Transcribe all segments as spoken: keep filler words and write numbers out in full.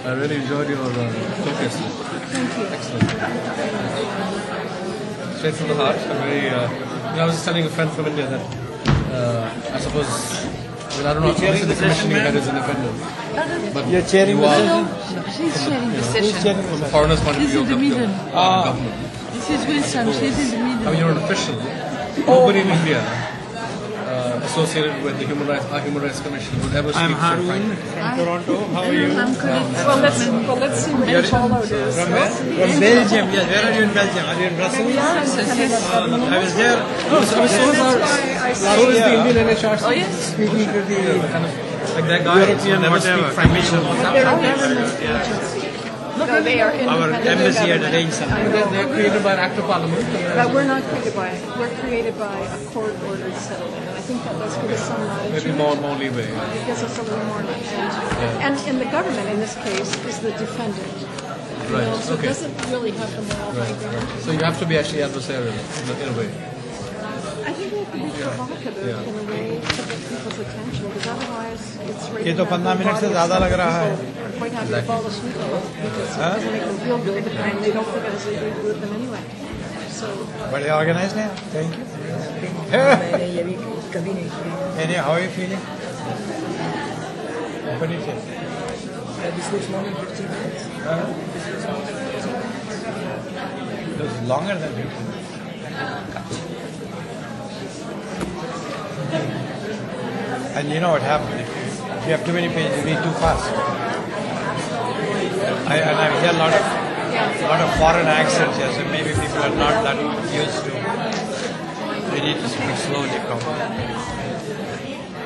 I really enjoyed your uh, talk yesterday. Thank you. Excellent. Straight from the heart. I'm very. Uh, you know, I was just telling a friend from India that uh, I suppose. I mean, I don't know how much of the commission you had is independent. But You're chairing you the are, session? She's sharing the Who's session. chairing the from a session? foreigner's point of This view, is the of your, middle. your Ah. government. This is Wilson. She's in the I middle. mean, you're an official. Nobody in India uh, associated with the Human Rights, our Human Rights Commission would ever speak I'm so Harun frankly. from Toronto. How are you? I'm good. Well, let's well, let's see what Paulo is. From where? From Belgium. Yes. Where are you in Belgium? Are you in Brussels? Uh, I was there. No, so, so is our, so is the Indian N H R C. Oh, yes. Speaking to the Kind of, like that guy. European never whatever. speak French. They're a government agency. No, they are Our independent. embassy had arranged something. they're, they're created by an act of parliament. But we're not created by, we're created by a court-ordered settlement. And I think that does give us some Maybe latitude. more, more leeway. It gives us a little more latitude. And, and the government, in this case, is the defendant. You Right, know, so okay. it doesn't really have the moral high ground. So you have to be actually adversarial in a, in a way. I think we have to be provocative in a way to get people's attention, because otherwise it's right. ये तो पंद्रह minute से ज़्यादा लग रहा है. I'm quite happy to fall asleep on it because it doesn't make them feel good, and they don't think it has anything to do with them anyway. So बड़े organized हैं. Thank you. मैंने ये भी कभी नहीं किया Any, how are you feeling? What do you think? This was more than fifteen minutes It was longer than fifteen minutes. And you know what happens? If you have too many pages, you read too fast. I, and I hear a lot of, lot of foreign accents here, so maybe people are not that used to. They need to speak slowly, probably.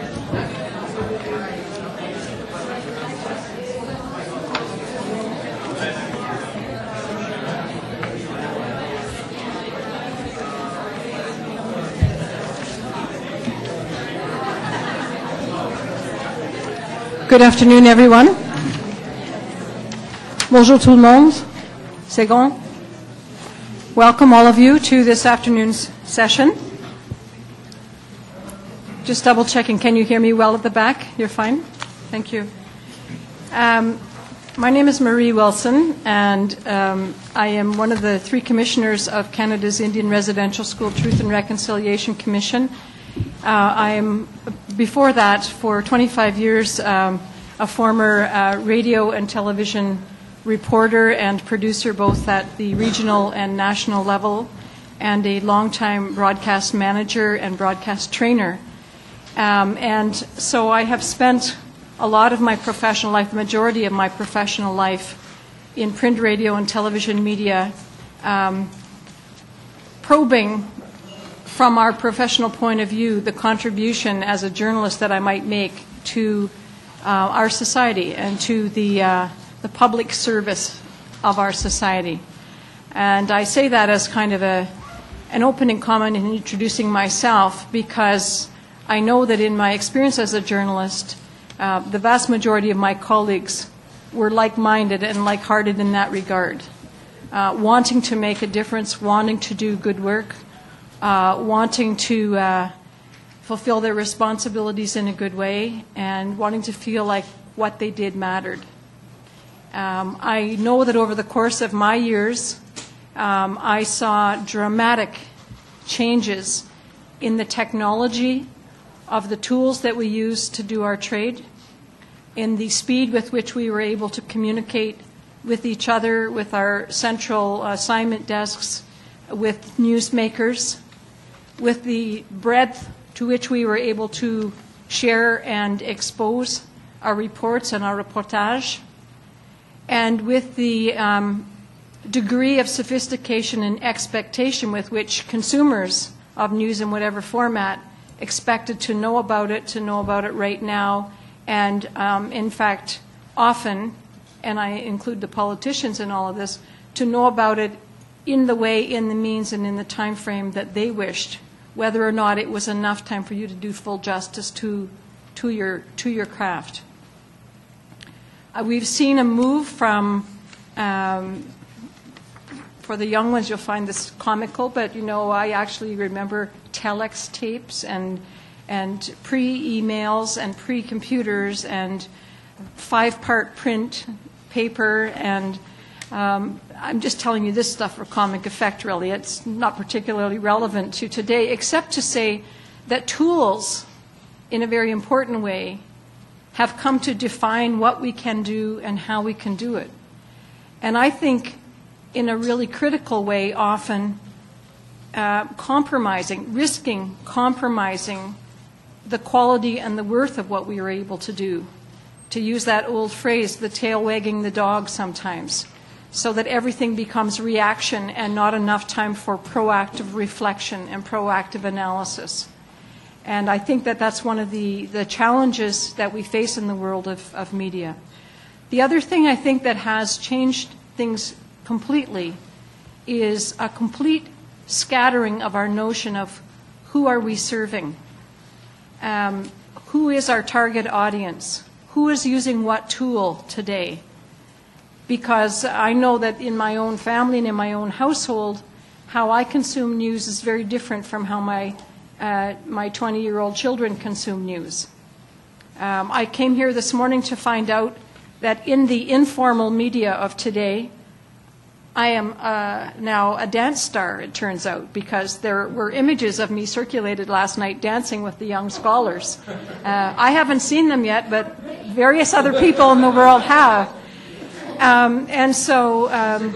Good afternoon, everyone. Bonjour tout le monde. C'est bon? Welcome, all of you, to this afternoon's session. Just double checking. Can you hear me well at the back? You're fine? Thank you. Um, my name is Marie Wilson, and um, I am one of the three commissioners of Canada's Indian Residential School Truth and Reconciliation Commission. Uh, I am, before that, for twenty-five years, um, a former uh, radio and television reporter and producer both at the regional and national level, and a longtime broadcast manager and broadcast trainer. Um, and so I have spent a lot of my professional life, the majority of my professional life, in print, radio, and television media, um, probing from our professional point of view the contribution as a journalist that I might make to uh, our society and to the, uh, the public service of our society. And I say that as kind of a, an opening comment in introducing myself, because I know that in my experience as a journalist, uh, the vast majority of my colleagues were like-minded and like-hearted in that regard, uh, wanting to make a difference, wanting to do good work, uh, wanting to uh, fulfill their responsibilities in a good way, and wanting to feel like what they did mattered. Um, I know that over the course of my years, um, I saw dramatic changes in the technology of the tools that we use to do our trade, in the speed with which we were able to communicate with each other, with our central assignment desks, with newsmakers, with the breadth to which we were able to share and expose our reports and our reportage, and with the um, degree of sophistication and expectation with which consumers of news in whatever format expected to know about it, to know about it right now, and um, in fact, often, and I include the politicians in all of this, to know about it in the way, in the means, and in the time frame that they wished, whether or not it was enough time for you to do full justice to, to, your, to your craft. Uh, we've seen a move from, um, for the young ones you'll find this comical, but you know, I actually remember telex tapes and, and pre-emails and pre-computers and five-part print paper, and um, I'm just telling you this stuff for comic effect, really. It's not particularly relevant to today, except to say that tools, in a very important way, have come to define what we can do and how we can do it. And I think, in a really critical way, often uh, compromising, risking compromising the quality and the worth of what we are able to do. To use that old phrase, the tail wagging the dog sometimes, so that everything becomes reaction and not enough time for proactive reflection and proactive analysis. And I think that that's one of the, the challenges that we face in the world of, of media. The other thing I think that has changed things completely is a complete scattering of our notion of who are we serving, um, who is our target audience, who is using what tool today. Because I know that in my own family and in my own household, how I consume news is very different from how my uh, my twenty-year-old children consume news. Um, I came here this morning to find out that in the informal media of today, I am uh, now a dance star, it turns out, because there were images of me circulated last night dancing with the young scholars. Uh, I haven't seen them yet, but various other people in the world have. Um, and so um,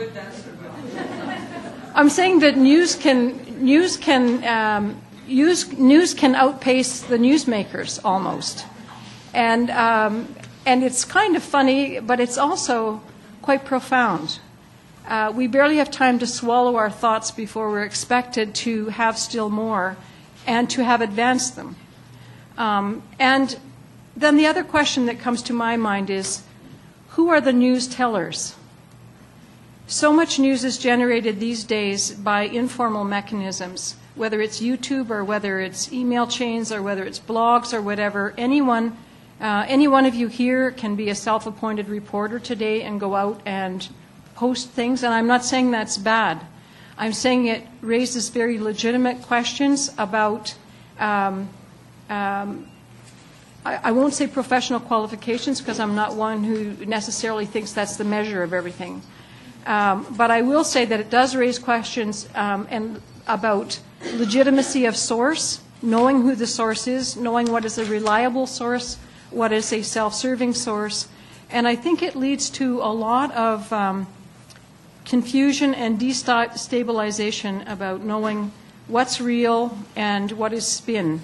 I'm saying that news can news can um, use, news can outpace the newsmakers almost, and um, and it's kind of funny, but it's also quite profound. Uh, we barely have time to swallow our thoughts before we're expected to have still more and to have advanced them. Um, and then the other question that comes to my mind is, who are the news tellers? So much news is generated these days by informal mechanisms, whether it's YouTube or whether it's email chains or whether it's blogs or whatever. Anyone, uh, any one of you here can be a self-appointed reporter today and go out and post things, and I'm not saying that's bad. I'm saying it raises very legitimate questions about, um, um, I, I won't say professional qualifications because I'm not one who necessarily thinks that's the measure of everything. Um, but I will say that it does raise questions um, and about legitimacy of source, knowing who the source is, knowing what is a reliable source, what is a self-serving source, and I think it leads to a lot of um, confusion and destabilization about knowing what's real and what is spin.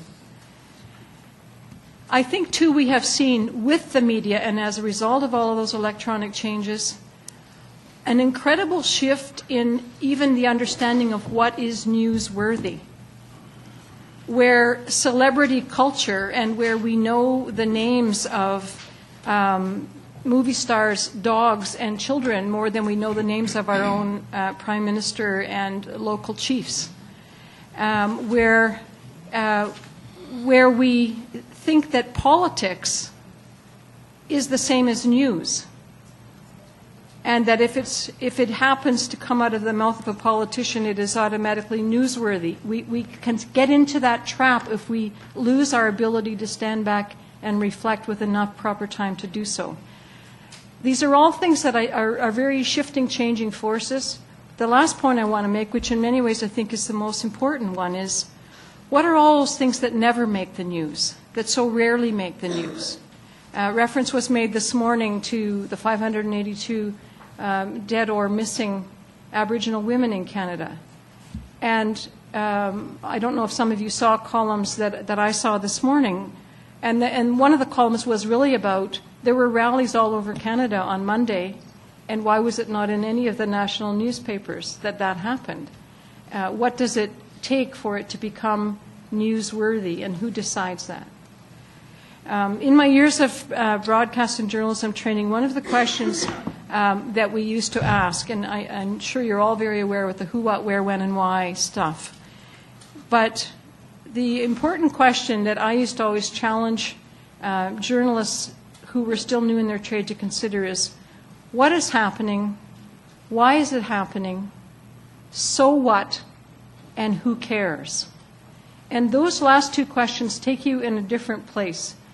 I think, too, we have seen with the media, and as a result of all of those electronic changes, an incredible shift in even the understanding of what is newsworthy, where celebrity culture and where we know the names of um, movie stars, dogs, and children more than we know the names of our own uh, prime minister and local chiefs, um, where, uh, where we think that politics is the same as news, and that if, it's, if it happens to come out of the mouth of a politician, it is automatically newsworthy. We, we can get into that trap if we lose our ability to stand back and reflect with enough proper time to do so. These are all things that I, are, are very shifting, changing forces. The last point I want to make, which in many ways I think is the most important one, is what are all those things that never make the news, that so rarely make the news? Uh, reference was made this morning to the five hundred eighty-two um, dead or missing Aboriginal women in Canada. And um, I don't know if some of you saw columns that, that I saw this morning. And, the, and one of the columns was really about, there were rallies all over Canada on Monday, and why was it not in any of the national newspapers that that happened? Uh, what does it take for it to become newsworthy, and who decides that? Um, in my years of uh, broadcast and journalism training, one of the questions um, that we used to ask, and I, I'm sure you're all very aware with the who, what, where, when, and why stuff, but the important question that I used to always challenge uh, journalists who were still new in their trade to consider is, what is happening, why is it happening, so what, and who cares? And those last two questions take you in a different place.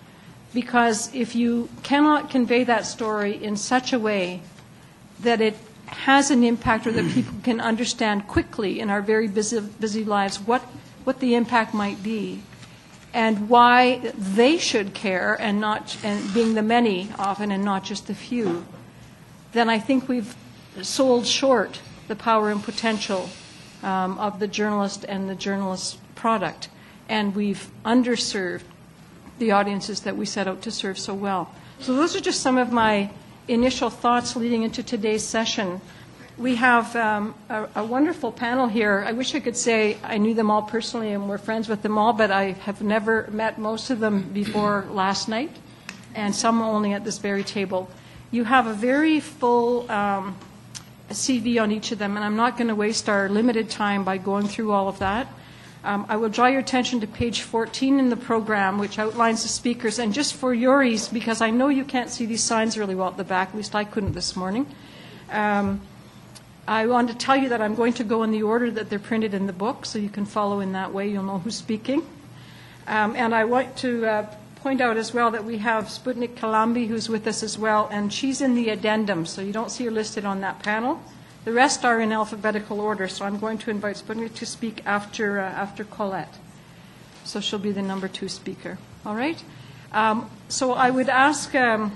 because if you cannot convey that story in such a way that it has an impact or that people can understand quickly in our very busy, busy lives what, what the impact might be and why they should care and not and being the many often and not just the few, then I think we've sold short the power and potential um, of the journalist and the journalist's product, and we've underserved the audiences that we set out to serve so well. So those are just some of my initial thoughts leading into today's session. We have um, a, a wonderful panel here. I wish I could say I knew them all personally and we're friends with them all, but I have never met most of them before last night, and some only at this very table. You have a very full um, C V on each of them, and I'm not going to waste our limited time by going through all of that. Um, I will draw your attention to page fourteen in the program, which outlines the speakers. And just for your ease, because I know you can't see these signs really well at the back, at least I couldn't this morning, um, I want to tell you that I'm going to go in the order that they're printed in the book, so you can follow in that way. You'll know who's speaking. Um, and I want to uh, point out as well that we have Sputnik Kalambi, who's with us as well, and she's in the addendum, so you don't see her listed on that panel. The rest are in alphabetical order, so I'm going to invite Sputnik to speak after, uh, after Colette. So she'll be the number two speaker. All right? Um, so I would ask um,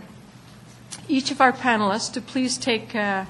each of our panelists to please take, uh,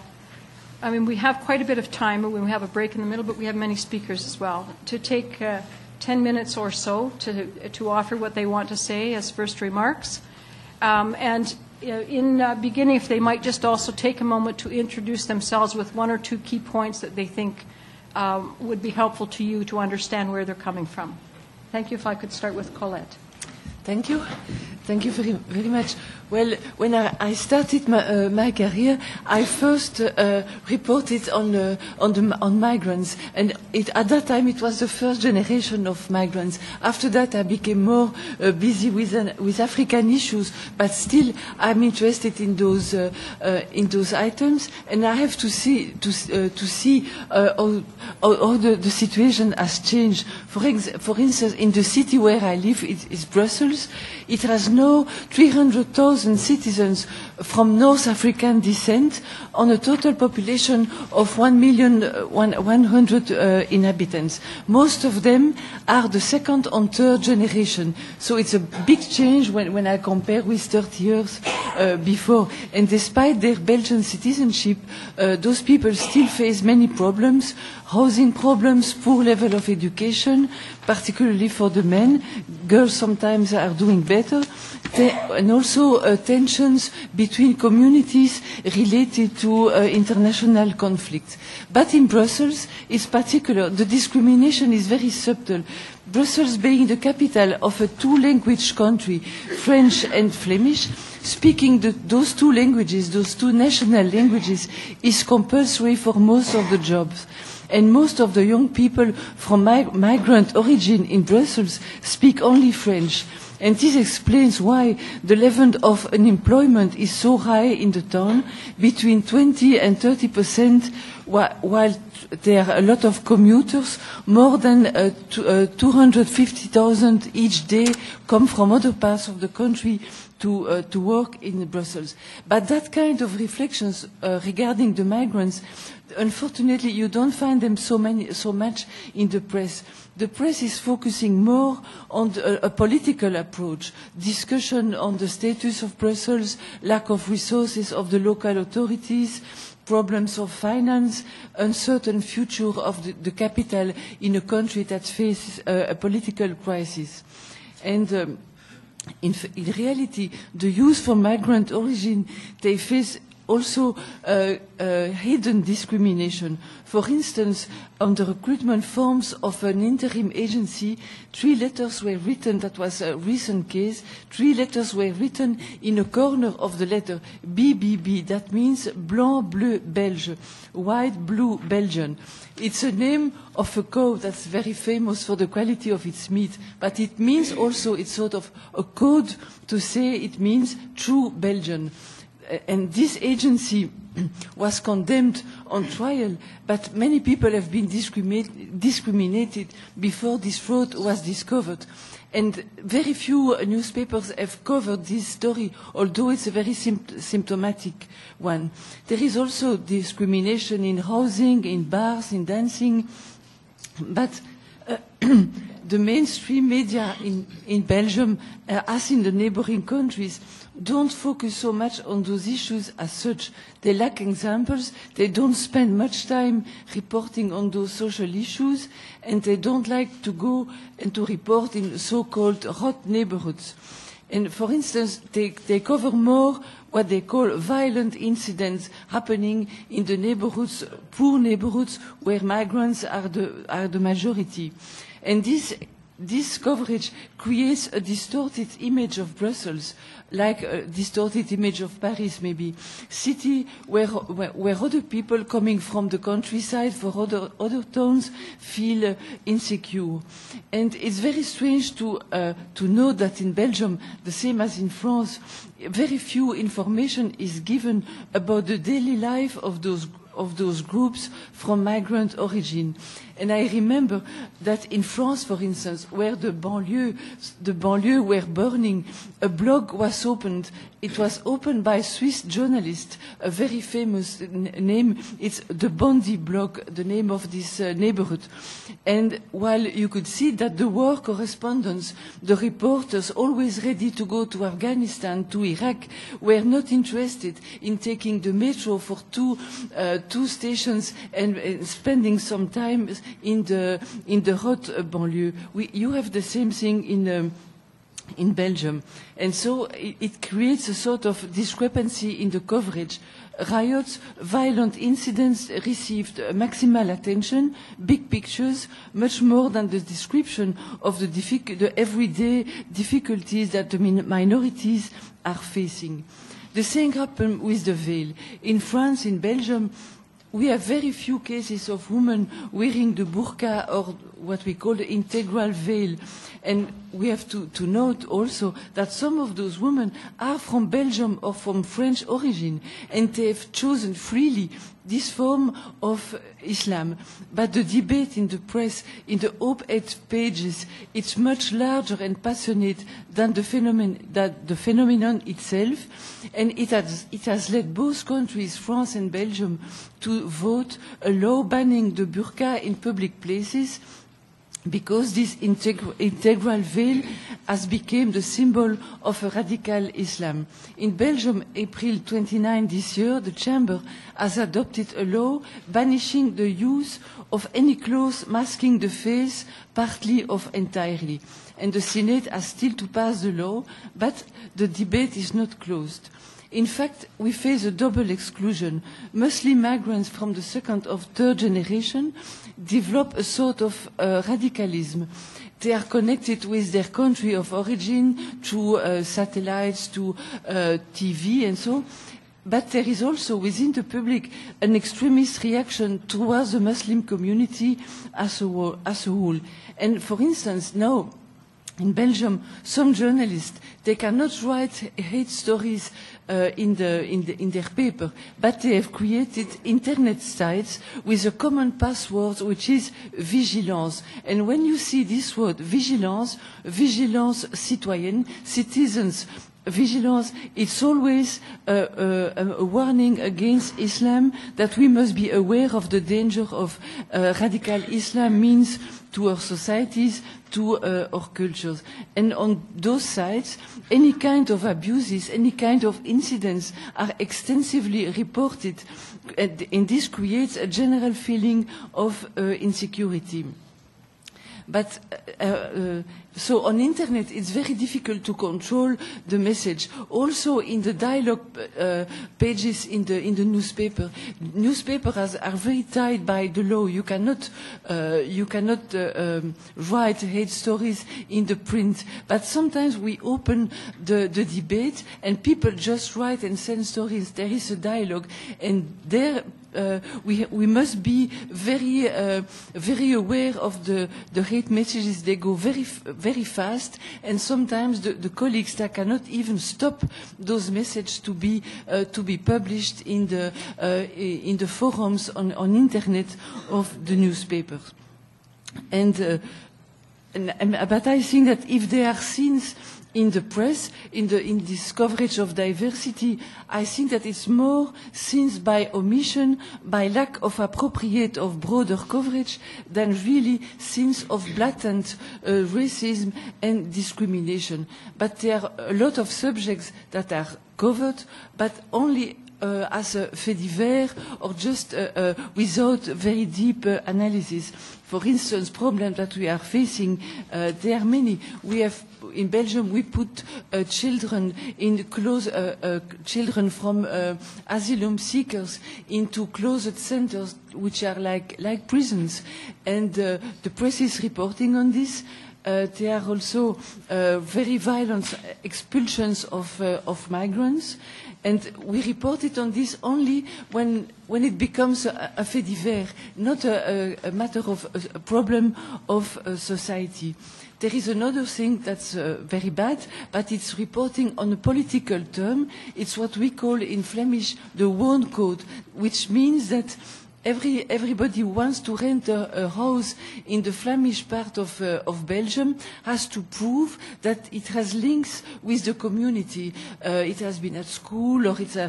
I mean, we have quite a bit of time when we have a break in the middle, but we have many speakers as well, to take uh, ten minutes or so to, to offer what they want to say as first remarks. Um, and in uh, beginning, if they might just also take a moment to introduce themselves with one or two key points that they think um, would be helpful to you to understand where they're coming from. Thank you. If I could start with Colette. Thank you. Thank you very, very much. Well, when I, I started my, uh, my career, I first uh, reported on uh, on, the, on migrants, and it, at that time it was the first generation of migrants. After that, I became more uh, busy with uh, with African issues, but still I'm interested in those uh, uh, in those items, and I have to see to uh, to see uh, how, how, how the, the situation has changed. For ex for instance, in the city where I live, it is Brussels. It has now three hundred thousand citizens from North African descent on a total population of one million one hundred uh, inhabitants. Most of them are the second and third generation. So it's a big change when, when I compare with thirty years uh, before. And despite their Belgian citizenship, uh, those people still face many problems, housing problems, poor level of education, particularly for the men. Girls sometimes are doing better. Te and also uh, tensions between communities related to uh, international conflicts. But in Brussels, it's particular. The discrimination is very subtle. Brussels being the capital of a two-language country, French and Flemish, speaking the, those two languages, those two national languages, is compulsory for most of the jobs. And most of the young people from mig migrant origin in Brussels speak only French. And this explains why the level of unemployment is so high in the town, between twenty and thirty percent, while there are a lot of commuters. More than uh, uh, two hundred fifty thousand each day come from other parts of the country to, uh, to work in Brussels. But that kind of reflections uh, regarding the migrants, unfortunately, you don't find them so, many, so much in the press. The press is focusing more on the, a political approach, discussion on the status of Brussels, lack of resources of the local authorities, problems of finance, uncertain future of the, the capital in a country that faces uh, a political crisis. And um, in, in reality, the youth from migrant origin, they face also uh, uh, hidden discrimination. For instance, on the recruitment forms of an interim agency, three letters were written, that was a recent case, three letters were written in a corner of the letter, B B B, that means Blanc Bleu Belge, white blue Belgian. It's a name of a cow that's very famous for the quality of its meat, but it means also, it's sort of a code to say it means true Belgian. And this agency was condemned on trial, but many people have been discriminate, discriminated before this fraud was discovered. And very few newspapers have covered this story, although it's a very sympt- symptomatic one. There is also discrimination in housing, in bars, in dancing, but uh, the mainstream media in, in Belgium, uh, as in the neighboring countries, don't focus so much on those issues as such. They lack examples, they don't spend much time reporting on those social issues, and they don't like to go and to report in so-called hot neighborhoods. And for instance, they, they cover more what they call violent incidents happening in the neighborhoods, poor neighborhoods, where migrants are the, are the majority. And this This coverage creates a distorted image of Brussels, like a distorted image of Paris maybe, city where, where, where other people coming from the countryside for other, other towns feel uh, insecure. And it's very strange to, uh, to know that in Belgium, the same as in France, very few information is given about the daily life of those of those groups from migrant origin. And I remember that in France, for instance, where the banlieue, the banlieue were burning, a blog was opened. It was opened by a Swiss journalist, a very famous n- name. It's the Bondy blog, the name of this uh, neighborhood. And while you could see that the war correspondents, the reporters always ready to go to Afghanistan, to Iraq, were not interested in taking the metro for two uh, two stations and, and spending some time in the in the hot uh, banlieue. We, you have the same thing in um, in Belgium, and so it, it creates a sort of discrepancy in the coverage. Riots, violent incidents received uh, maximal attention, big pictures, much more than the description of the, diffic- the everyday difficulties that the min- minorities are facing. The same happened with the veil. In France, in Belgium, we have very few cases of women wearing the burqa or what we call the integral veil. And we have to, to note also that some of those women are from Belgium or from French origin, and they have chosen freely this form of Islam. But the debate in the press, in the op-ed pages, it's much larger and passionate than the phenomenon, that the phenomenon itself. And it has, it has led both countries, France and Belgium, to vote a law banning the burqa in public places, because this integ- integral veil has become the symbol of a radical Islam. In Belgium, April twenty-ninth this year, the Chamber has adopted a law banishing the use of any clothes masking the face, partly or entirely. And the Senate has still to pass the law, but the debate is not closed. In fact, we face a double exclusion. Muslim migrants from the second or third generation develop a sort of uh, radicalism. They are connected with their country of origin through uh, satellites, to uh, T V and so. But there is also within the public an extremist reaction towards the Muslim community as a whole. As a whole. And for instance, now, in Belgium, some journalists, they cannot write hate stories uh, in, the, in, the, in their paper, but they have created internet sites with a common password, which is vigilance. And when you see this word, vigilance, vigilance citoyenne, citizens, vigilance, it's always uh, uh, a warning against Islam, that we must be aware of the danger of uh, radical Islam means to our societies, to uh, our cultures. And on those sites, any kind of abuses, any kind of incidents are extensively reported, and, and this creates a general feeling of uh, insecurity. But uh, uh, so on internet, it's very difficult to control the message. Also in the dialogue uh, pages in the in the newspaper, newspapers are very tied by the law. You cannot uh, you cannot uh, um, write hate stories in the print. But sometimes we open the the debate and people just write and send stories. There is a dialogue, and there uh, we we must be very uh, very aware of the the hate messages. They go very very fast, and sometimes the, the colleagues that cannot even stop those messages to be uh, to be published in the uh, in the forums on on internet of the newspapers. And, uh, and, and but I think that if they are seen in the press, in the in this coverage of diversity, I think that it's more seen by omission, by lack of appropriate of broader coverage, than really seen of blatant uh, racism and discrimination. But there are a lot of subjects that are covered, but only Uh, as a fait divers or just uh, uh, without very deep uh, analysis. For instance, problems that we are facing, uh, there are many. We have, in Belgium, we put uh, children in close, uh, uh, children from uh, asylum seekers into closed centers, which are like, like prisons. And uh, the press is reporting on this. Uh, there are also uh, very violent expulsions of, uh, of migrants. And we reported on this only when, when it becomes a, a fait divers, not a, a, a matter of a, a problem of uh, society. There is another thing that's uh, very bad, but it's reporting on a political term. It's what we call in Flemish the wooncode, which means that Every, everybody who wants to rent a, a house in the Flemish part of, uh, of Belgium has to prove that it has links with the community. Uh, it has been at school, or it's a,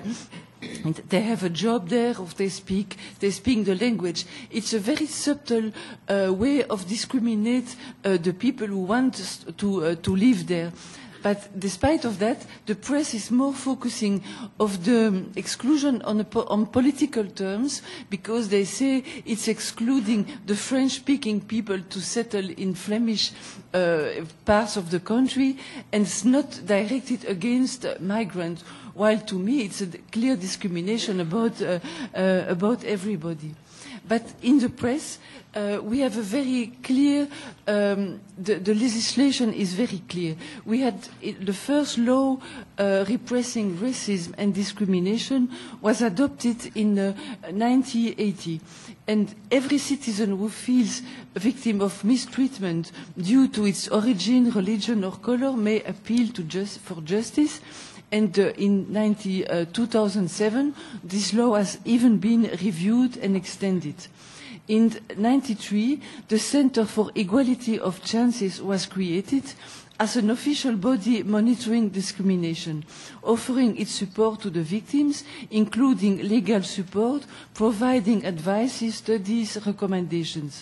they have a job there, or they speak, they speak the language. It's a very subtle uh, way of discriminate uh, the people who want to, uh, to live there. But despite of that, the press is more focusing of the exclusion on, a po on political terms, because they say it's excluding the French-speaking people to settle in Flemish uh, parts of the country, and it's not directed against uh, migrants, while to me it's a clear discrimination about, uh, uh, about everybody. But in the press, uh, we have a very clear, um, the, the legislation is very clear. We had it, the first law uh, repressing racism and discrimination was adopted in uh, nineteen eighty. And every citizen who feels a victim of mistreatment due to its origin, religion or color may appeal to just, for justice. And uh, in ninety, uh, two thousand seven, this law has even been reviewed and extended. In ninety-three, the Center for Equality of Chances was created as an official body monitoring discrimination, offering its support to the victims, including legal support, providing advice, studies, recommendations.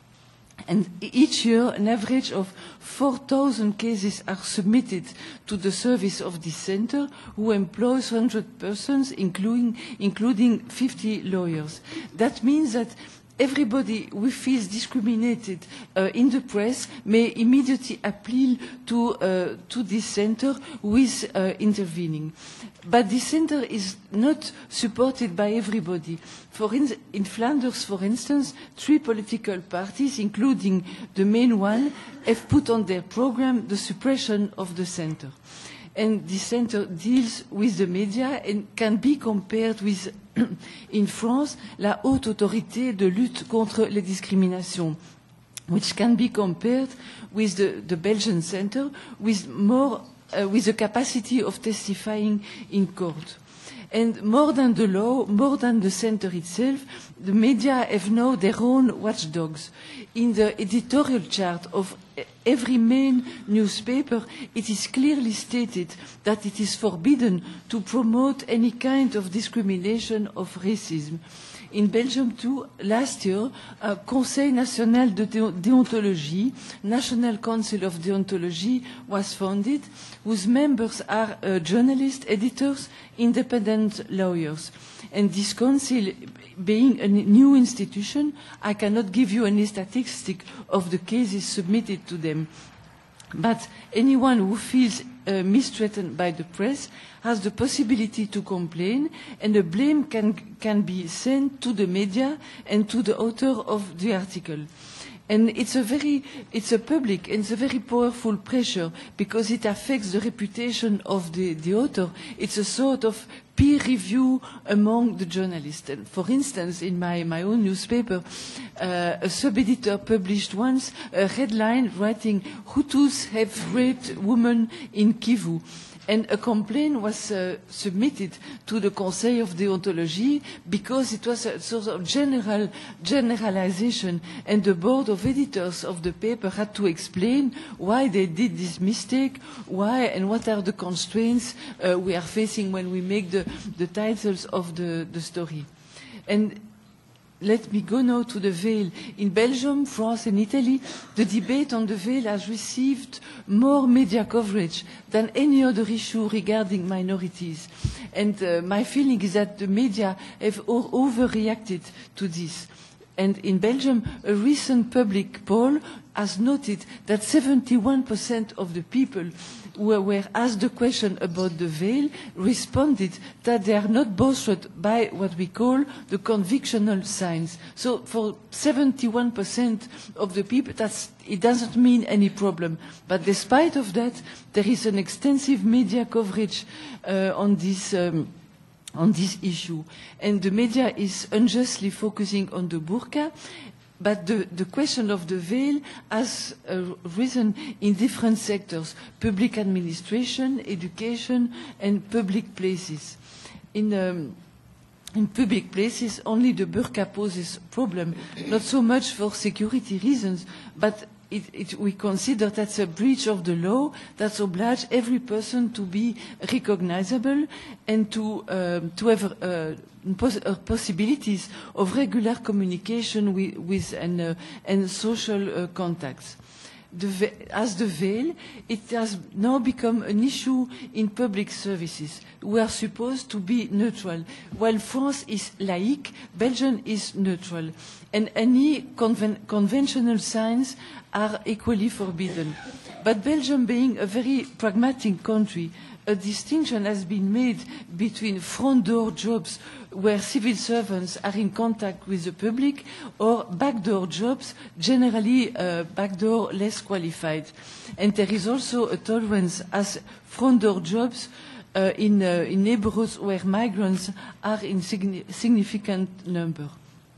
And each year, an average of four thousand cases are submitted to the service of this center, who employs one hundred persons, including, including fifty lawyers. That means that everybody who feels discriminated uh, in the press may immediately appeal to, uh, to this center who is uh, intervening. But this center is not supported by everybody. For in, in Flanders, for instance, three political parties, including the main one, have put on their program the suppression of the center. And this center deals with the media and can be compared with, in France, la Haute Autorité de lutte contre les discriminations, which can be compared with the, the Belgian center with more Uh, with the capacity of testifying in court. And more than the law, more than the center itself, the media have now their own watchdogs. In the editorial chart of every main newspaper, it is clearly stated that it is forbidden to promote any kind of discrimination of racism. In Belgium too, last year, a Conseil National de Déontologie, National Council of Deontology, was founded, whose members are uh, journalists, editors, independent lawyers. And this council, being a new institution, I cannot give you any statistic of the cases submitted to them. But anyone who feels uh, mistreated by the press has the possibility to complain, and the blame can, can be sent to the media and to the author of the article. And it's a very, it's a public and it's a very powerful pressure because it affects the reputation of the, the author. It's a sort of peer review among the journalists. And for instance, in my, my own newspaper, uh, a sub-editor published once a headline writing, Hutus have raped women in Kivu. And a complaint was uh, submitted to the Conseil of Deontologie because it was a sort of general generalization, and the board of editors of the paper had to explain why they did this mistake, why and what are the constraints uh, we are facing when we make the, the titles of the, the story. And let me go now to the veil. In Belgium, France and Italy, the debate on the veil has received more media coverage than any other issue regarding minorities. And uh, my feeling is that the media have o- overreacted to this. And in Belgium, a recent public poll has noted that seventy-one percent of the people who were asked the question about the veil responded that they are not bothered by what we call the convictional signs. So for seventy-one percent of the people, that's, it doesn't mean any problem. But despite of that, there is an extensive media coverage uh, on this um, on this issue. And the media is unjustly focusing on the burqa, but the, the question of the veil has uh, risen in different sectors, public administration, education, and public places. In, um, in public places, only the burqa poses a problem, not so much for security reasons, but It, it, we consider that's a breach of the law that obliges every person to be recognizable and to, um, to have uh, pos- uh, possibilities of regular communication with, with and, uh, and social uh, contacts. The ve- as the veil, it has now become an issue in public services. We are supposed to be neutral. While France is laïque, Belgium is neutral. And any conven- conventional signs are equally forbidden. But Belgium being a very pragmatic country, a distinction has been made between front door jobs where civil servants are in contact with the public or backdoor jobs, generally uh, backdoor less qualified. And there is also a tolerance as front door jobs uh, in, uh, in neighborhoods where migrants are in signi- significant number.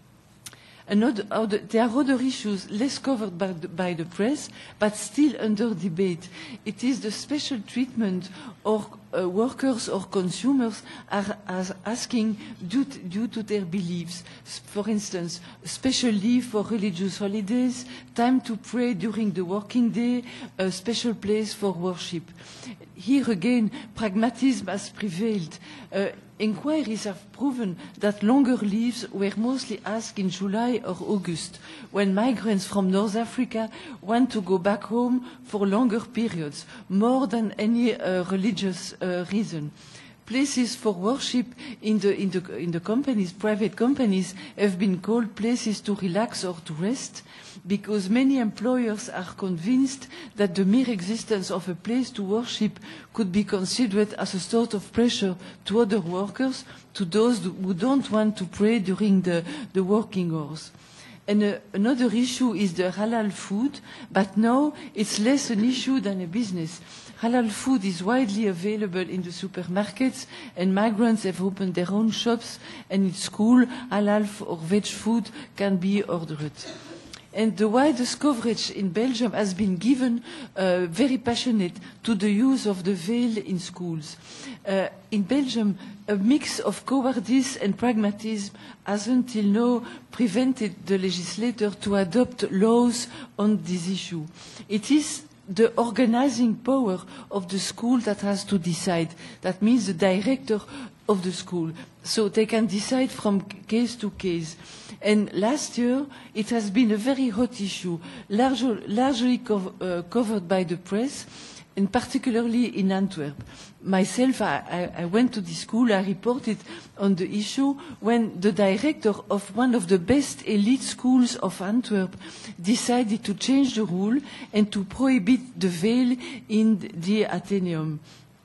Another, other, there are other issues less covered by the, by the press, but still under debate. It is the special treatment of uh, workers or consumers are, are asking due to, due to their beliefs. For instance, special leave for religious holidays, time to pray during the working day, a special place for worship. Here again, pragmatism has prevailed. Uh, Inquiries have proven that longer leaves were mostly asked in July or August, when migrants from North Africa want to go back home for longer periods, more than any uh, religious uh, reason. Places for worship in the, in, the, in the companies, private companies, have been called places to relax or to rest, because many employers are convinced that the mere existence of a place to worship could be considered as a sort of pressure to other workers, to those who don't want to pray during the, the working hours. And uh, another issue is the halal food, but now it's less an issue than a business. Halal food is widely available in the supermarkets, and migrants have opened their own shops, and in school, halal or veg food can be ordered. And the widest coverage in Belgium has been given, uh, very passionate, to the use of the veil in schools. Uh, in Belgium, a mix of cowardice and pragmatism has until now prevented the legislator to adopt laws on this issue. It is the organizing power of the school that has to decide. That means the director of the school. So they can decide from case to case. And last year, it has been a very hot issue, largely, largely co- uh, covered by the press, and particularly in Antwerp. Myself, I, I, I went to the school, I reported on the issue when the director of one of the best elite schools of Antwerp decided to change the rule and to prohibit the veil in the Athenaeum.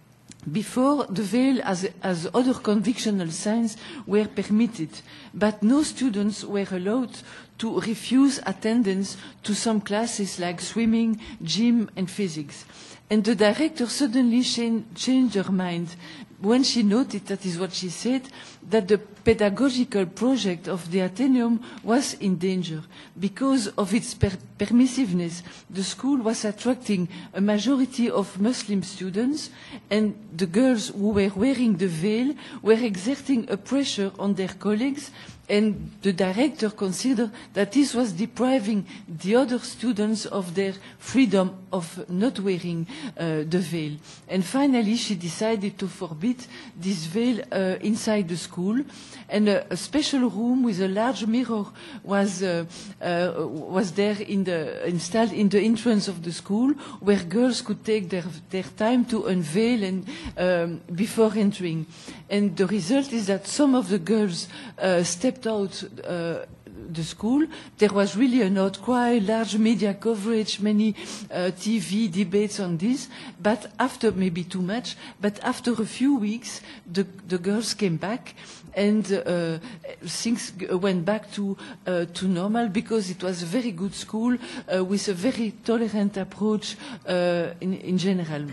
Before, the veil as, as other convictional signs were permitted, but no students were allowed to refuse attendance to some classes like swimming, gym and physics. And the director suddenly changed her mind when she noted, that is what she said, that the pedagogical project of the Athenaeum was in danger. Because of its per permissiveness, the school was attracting a majority of Muslim students, and the girls who were wearing the veil were exerting a pressure on their colleagues, and the director considered that this was depriving the other students of their freedom of not wearing uh, the veil. And finally, she decided to forbid this veil uh, inside the school, and a, a special room with a large mirror was uh, uh, was there in the, installed in the entrance of the school, where girls could take their, their time to unveil and um, before entering. And the result is that some of the girls uh, stepped out uh, the school. There was really an outcry, large media coverage, many uh, T V debates on this. But after, maybe too much, but after a few weeks, the, the girls came back, and uh, things went back to, uh, to normal, because it was a very good school uh, with a very tolerant approach uh, in, in general.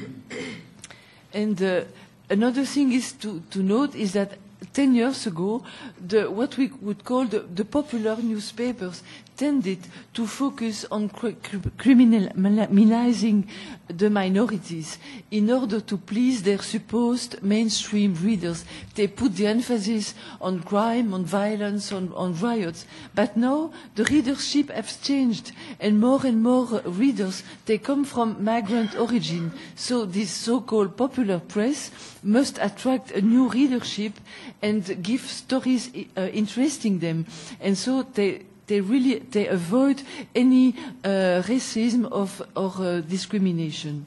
And uh, another thing is to, to note is that ten years ago, the, what we would call the, the popular newspapers tended to focus on cr criminalizing the minorities in order to please their supposed mainstream readers. They put the emphasis on crime, on violence, on, on riots. But now the readership has changed, and more and more readers, they come from migrant origin. So this so-called popular press must attract a new readership and give stories uh, interesting them. And so they They really they avoid any uh, racism of, or uh, discrimination.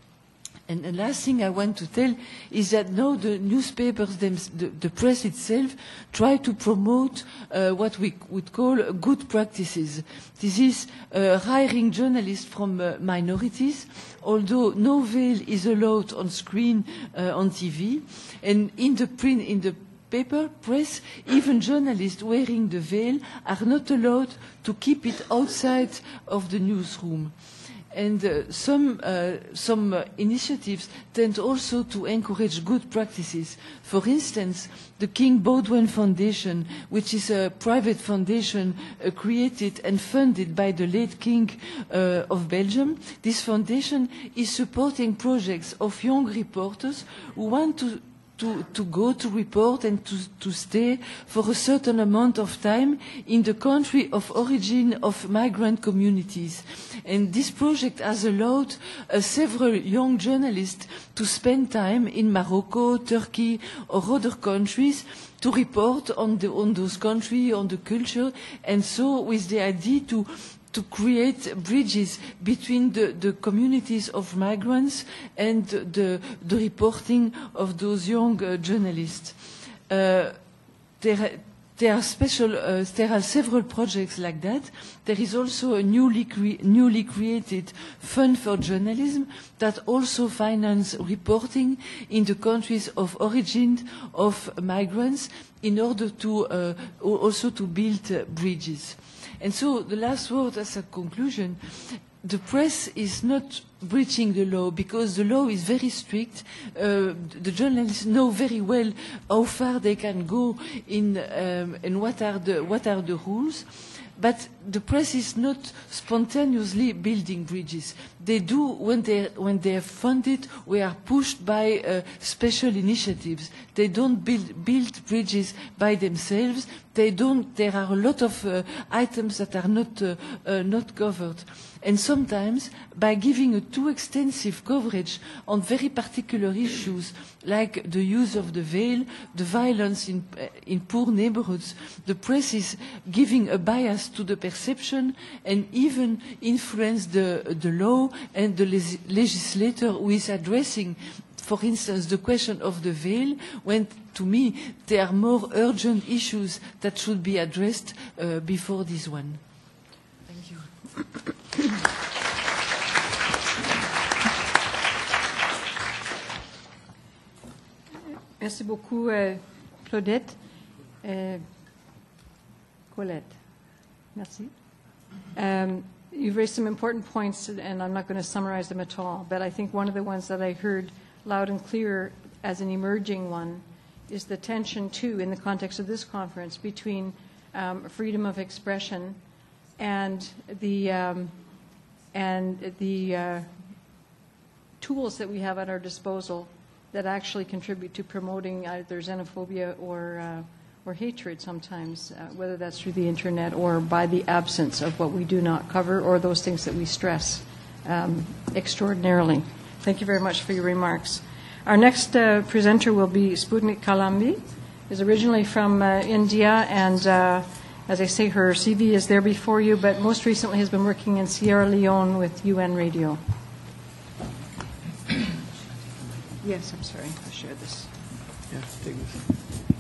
And the last thing I want to tell is that now the newspapers, them, the, the press itself, try to promote uh, what we would call good practices. This is uh, hiring journalists from uh, minorities, although no veil is allowed on screen uh, on T V, and in the print in the paper, press, even journalists wearing the veil are not allowed to keep it outside of the newsroom. And uh, some, uh, some uh, initiatives tend also to encourage good practices. For instance, the King Baudouin Foundation, which is a private foundation uh, created and funded by the late King uh, of Belgium. This foundation is supporting projects of young reporters who want to To, to go to report and to, to stay for a certain amount of time in the country of origin of migrant communities. And this project has allowed uh, several young journalists to spend time in Morocco, Turkey or other countries to report on, the, on those countries, on the culture, and so with the idea to to create bridges between the, the communities of migrants and the, the reporting of those young uh, journalists. Uh, there, there are special, uh, there are several projects like that. There is also a newly, cre newly created fund for journalism that also finances reporting in the countries of origin of migrants in order to uh, also to build uh, bridges. And so the last word as a conclusion, the press is not breaching the law because the law is very strict. Uh, the journalists know very well how far they can go in um, and what are the what are the rules. But the press is not spontaneously building bridges. They do when they when they are funded, we are pushed by uh, special initiatives. They don't build build bridges by themselves. They don't. There are a lot of uh, items that are not uh, uh, not covered. And sometimes, by giving a too extensive coverage on very particular issues, like the use of the veil, the violence in, uh, in poor neighborhoods, the press is giving a bias to the perception and even influence the, the law and the leg legislator who is addressing, for instance, the question of the veil, when, to me, there are more urgent issues that should be addressed uh, before this one. Thank you. Merci beaucoup, uh, Claudette. Uh, Colette. Merci. Um, you've raised some important points, and I'm not going to summarize them at all, but I think one of the ones that I heard loud and clear as an emerging one is the tension, too, in the context of this conference, between um, freedom of expression and the, um, and the uh, tools that we have at our disposal that actually contribute to promoting either xenophobia or uh, or hatred sometimes, uh, whether that's through the internet or by the absence of what we do not cover or those things that we stress um, extraordinarily. Thank you very much for your remarks. Our next uh, presenter will be Sputnik Kalambi. Is originally from uh, India, and uh, as I say, her C V is there before you, but most recently has been working in Sierra Leone with U N Radio. Yes, I'm sorry, I'll share this. Yeah, take this.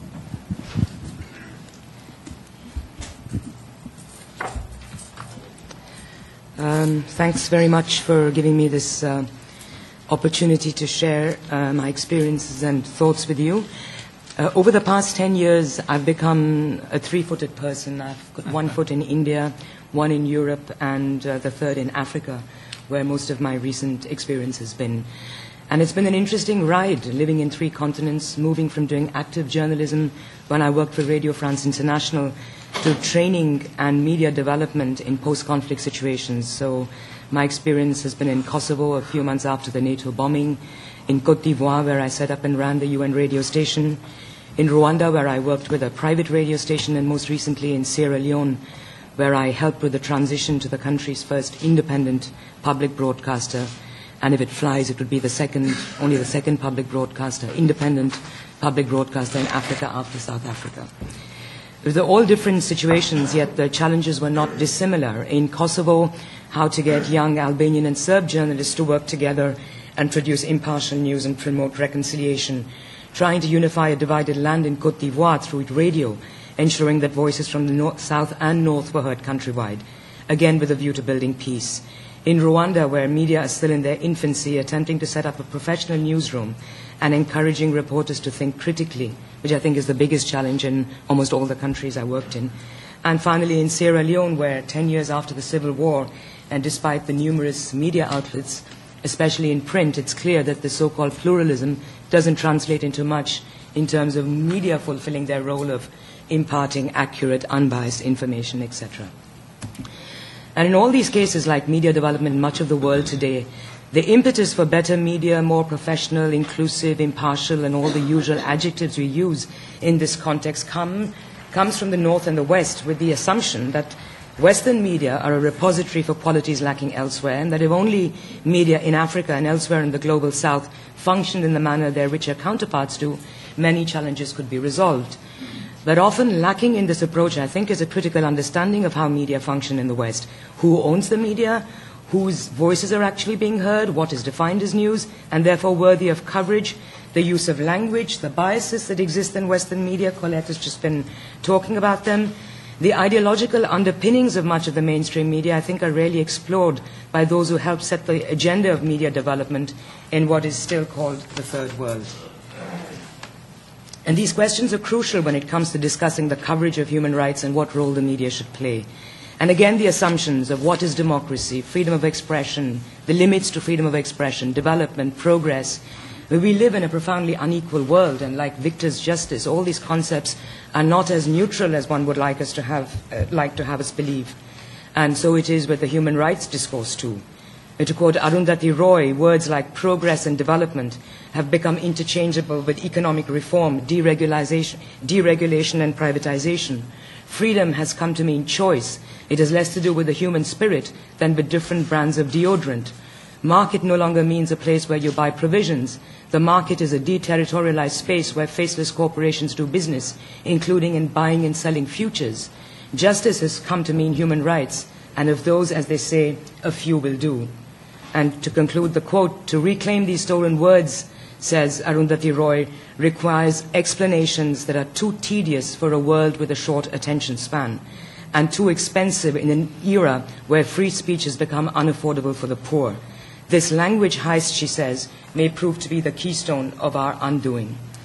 Um, thanks very much for giving me this uh, opportunity to share uh, my experiences and thoughts with you. Uh, over the past ten years, I've become a three-footed person. I've got one foot in India, one in Europe, and uh, the third in Africa, where most of my recent experience has been. And it's been an interesting ride, living in three continents, moving from doing active journalism when I worked for Radio France International to training and media development in post-conflict situations. So my experience has been in Kosovo a few months after the NATO bombing, in Côte d'Ivoire, where I set up and ran the U N radio station, in Rwanda, where I worked with a private radio station, and most recently in Sierra Leone, where I helped with the transition to the country's first independent public broadcaster. And if it flies, it would be the second, only the second public broadcaster, independent public broadcaster in Africa after South Africa. They're all different situations, yet the challenges were not dissimilar. In Kosovo, how to get young Albanian and Serb journalists to work together and produce impartial news and promote reconciliation. Trying to unify a divided land in Côte d'Ivoire through radio, ensuring that voices from the north, south and north were heard countrywide, again with a view to building peace. In Rwanda, where media are still in their infancy, attempting to set up a professional newsroom and encouraging reporters to think critically, which I think is the biggest challenge in almost all the countries I worked in. And finally, in Sierra Leone, where ten years after the civil war, and despite the numerous media outlets, especially in print, it's clear that the so-called pluralism doesn't translate into much in terms of media fulfilling their role of imparting accurate, unbiased information, et cetera. And in all these cases, like media development in much of the world today, the impetus for better media, more professional, inclusive, impartial, and all the usual adjectives we use in this context come, comes from the North and the West, with the assumption that Western media are a repository for qualities lacking elsewhere, and that if only media in Africa and elsewhere in the global South functioned in the manner their richer counterparts do, many challenges could be resolved. But often lacking in this approach, I think, is a critical understanding of how media function in the West. Who owns the media? Whose voices are actually being heard? What is defined as news? And therefore worthy of coverage? The use of language, the biases that exist in Western media. Colette has just been talking about them. The ideological underpinnings of much of the mainstream media, I think, are rarely explored by those who help set the agenda of media development in what is still called the Third World. And these questions are crucial when it comes to discussing the coverage of human rights and what role the media should play. And again, the assumptions of what is democracy, freedom of expression, the limits to freedom of expression, development, progress. We live in a profoundly unequal world, and like Victor's justice, all these concepts are not as neutral as one would like us to have, uh, like to have us believe. And so it is with the human rights discourse too. To quote Arundhati Roy, words like progress and development have become interchangeable with economic reform, deregulation, deregulation and privatization. Freedom has come to mean choice. It has less to do with the human spirit than with different brands of deodorant. Market no longer means a place where you buy provisions. The market is a deterritorialized space where faceless corporations do business, including in buying and selling futures. Justice has come to mean human rights, and of those, as they say, a few will do. And to conclude the quote, to reclaim these stolen words, says Arundhati Roy, requires explanations that are too tedious for a world with a short attention span, and too expensive in an era where free speech has become unaffordable for the poor. This language heist, she says, may prove to be the keystone of our undoing.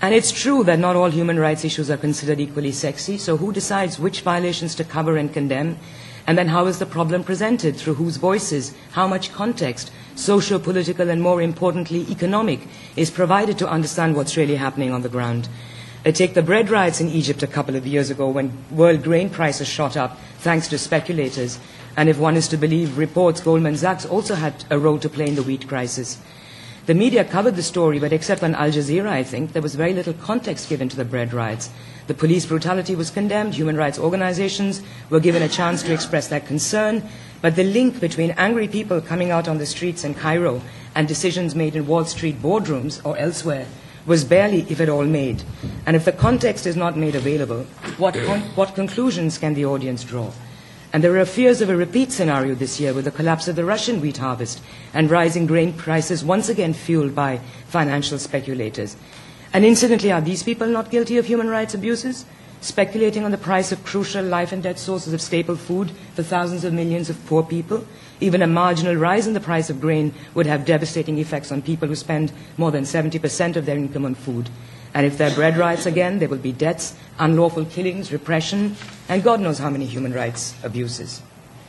And it's true that not all human rights issues are considered equally sexy, so who decides which violations to cover and condemn? And then how is the problem presented? Through whose voices? How much context, socio-political and more importantly economic, is provided to understand what's really happening on the ground? Uh, take the bread riots in Egypt a couple of years ago when world grain prices shot up thanks to speculators. And if one is to believe reports, Goldman Sachs also had a role to play in the wheat crisis. The media covered the story, but except on Al Jazeera, I think, there was very little context given to the bread riots. The police brutality was condemned, human rights organizations were given a chance to express their concern, but the link between angry people coming out on the streets in Cairo and decisions made in Wall Street boardrooms or elsewhere was barely, if at all, made. And if the context is not made available, what, con- what conclusions can the audience draw? And there are fears of a repeat scenario this year with the collapse of the Russian wheat harvest and rising grain prices once again fueled by financial speculators. And incidentally, are these people not guilty of human rights abuses? Speculating on the price of crucial life and death sources of staple food for thousands of millions of poor people? Even a marginal rise in the price of grain would have devastating effects on people who spend more than seventy percent of their income on food. And if there are bread riots again, there will be deaths, unlawful killings, repression, and God knows how many human rights abuses.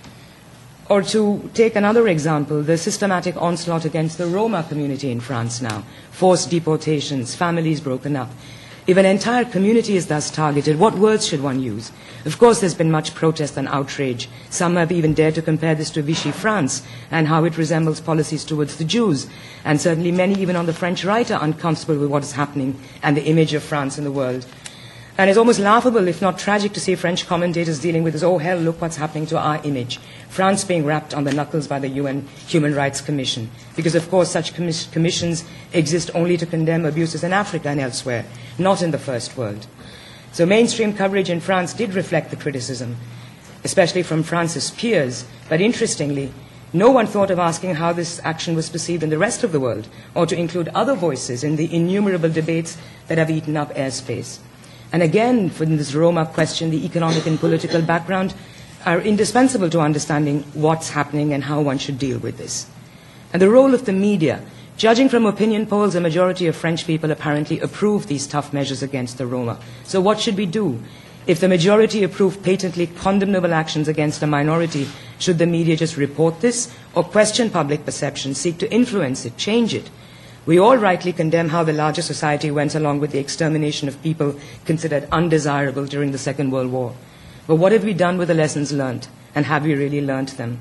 Or to take another example, the systematic onslaught against the Roma community in France now, forced deportations, families broken up. If an entire community is thus targeted, what words should one use? Of course, there's been much protest and outrage. Some have even dared to compare this to Vichy France and how it resembles policies towards the Jews. And certainly many, even on the French right, are uncomfortable with what is happening and the image of France in the world. And it's almost laughable, if not tragic, to see French commentators dealing with this, oh, hell, look what's happening to our image. France being wrapped on the knuckles by the U N Human Rights Commission. Because, of course, such commis- commissions exist only to condemn abuses in Africa and elsewhere, not in the First World. So mainstream coverage in France did reflect the criticism, especially from France's peers. But interestingly, no one thought of asking how this action was perceived in the rest of the world, or to include other voices in the innumerable debates that have eaten up airspace. And again, for this Roma question, the economic and political background are indispensable to understanding what's happening and how one should deal with this. And the role of the media. Judging from opinion polls, a majority of French people apparently approve these tough measures against the Roma. So what should we do? If the majority approve patently condemnable actions against a minority, should the media just report this or question public perception, seek to influence it, change it? We all rightly condemn how the larger society went along with the extermination of people considered undesirable during the Second World War. But what have we done with the lessons learned? And have we really learned them?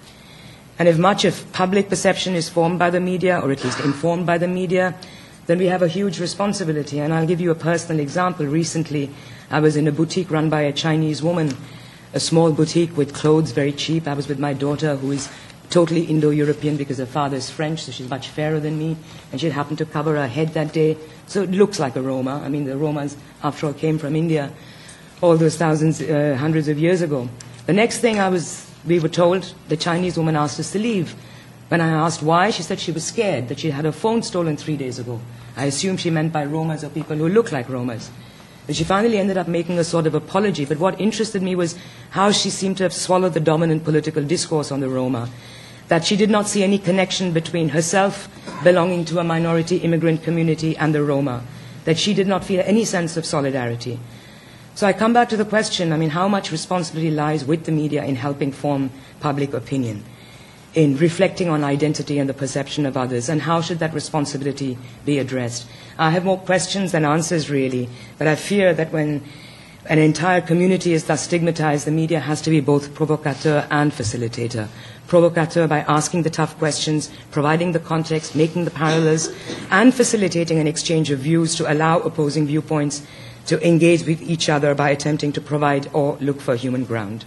And if much of public perception is formed by the media, or at least informed by the media, then we have a huge responsibility. And I'll give you a personal example. Recently, I was in a boutique run by a Chinese woman, a small boutique with clothes, very cheap. I was with my daughter, who is totally Indo-European because her father is French, so she's much fairer than me, and she happened to cover her head that day, so it looks like a Roma. I mean, the Romas, after all, came from India all those thousands, uh, hundreds of years ago. The next thing I was, we were told, the Chinese woman asked us to leave. When I asked why, she said she was scared, that she had her phone stolen three days ago. I assumed she meant by Romas or people who look like Romas. And she finally ended up making a sort of apology, but what interested me was how she seemed to have swallowed the dominant political discourse on the Roma, that she did not see any connection between herself belonging to a minority immigrant community and the Roma, that she did not feel any sense of solidarity. So I come back to the question, I mean, how much responsibility lies with the media in helping form public opinion, in reflecting on identity and the perception of others, and how should that responsibility be addressed? I have more questions than answers, really, but I fear that when an entire community is thus stigmatized, the media has to be both provocateur and facilitator. Provocateur by asking the tough questions, providing the context, making the parallels, and facilitating an exchange of views to allow opposing viewpoints to engage with each other by attempting to provide or look for human ground.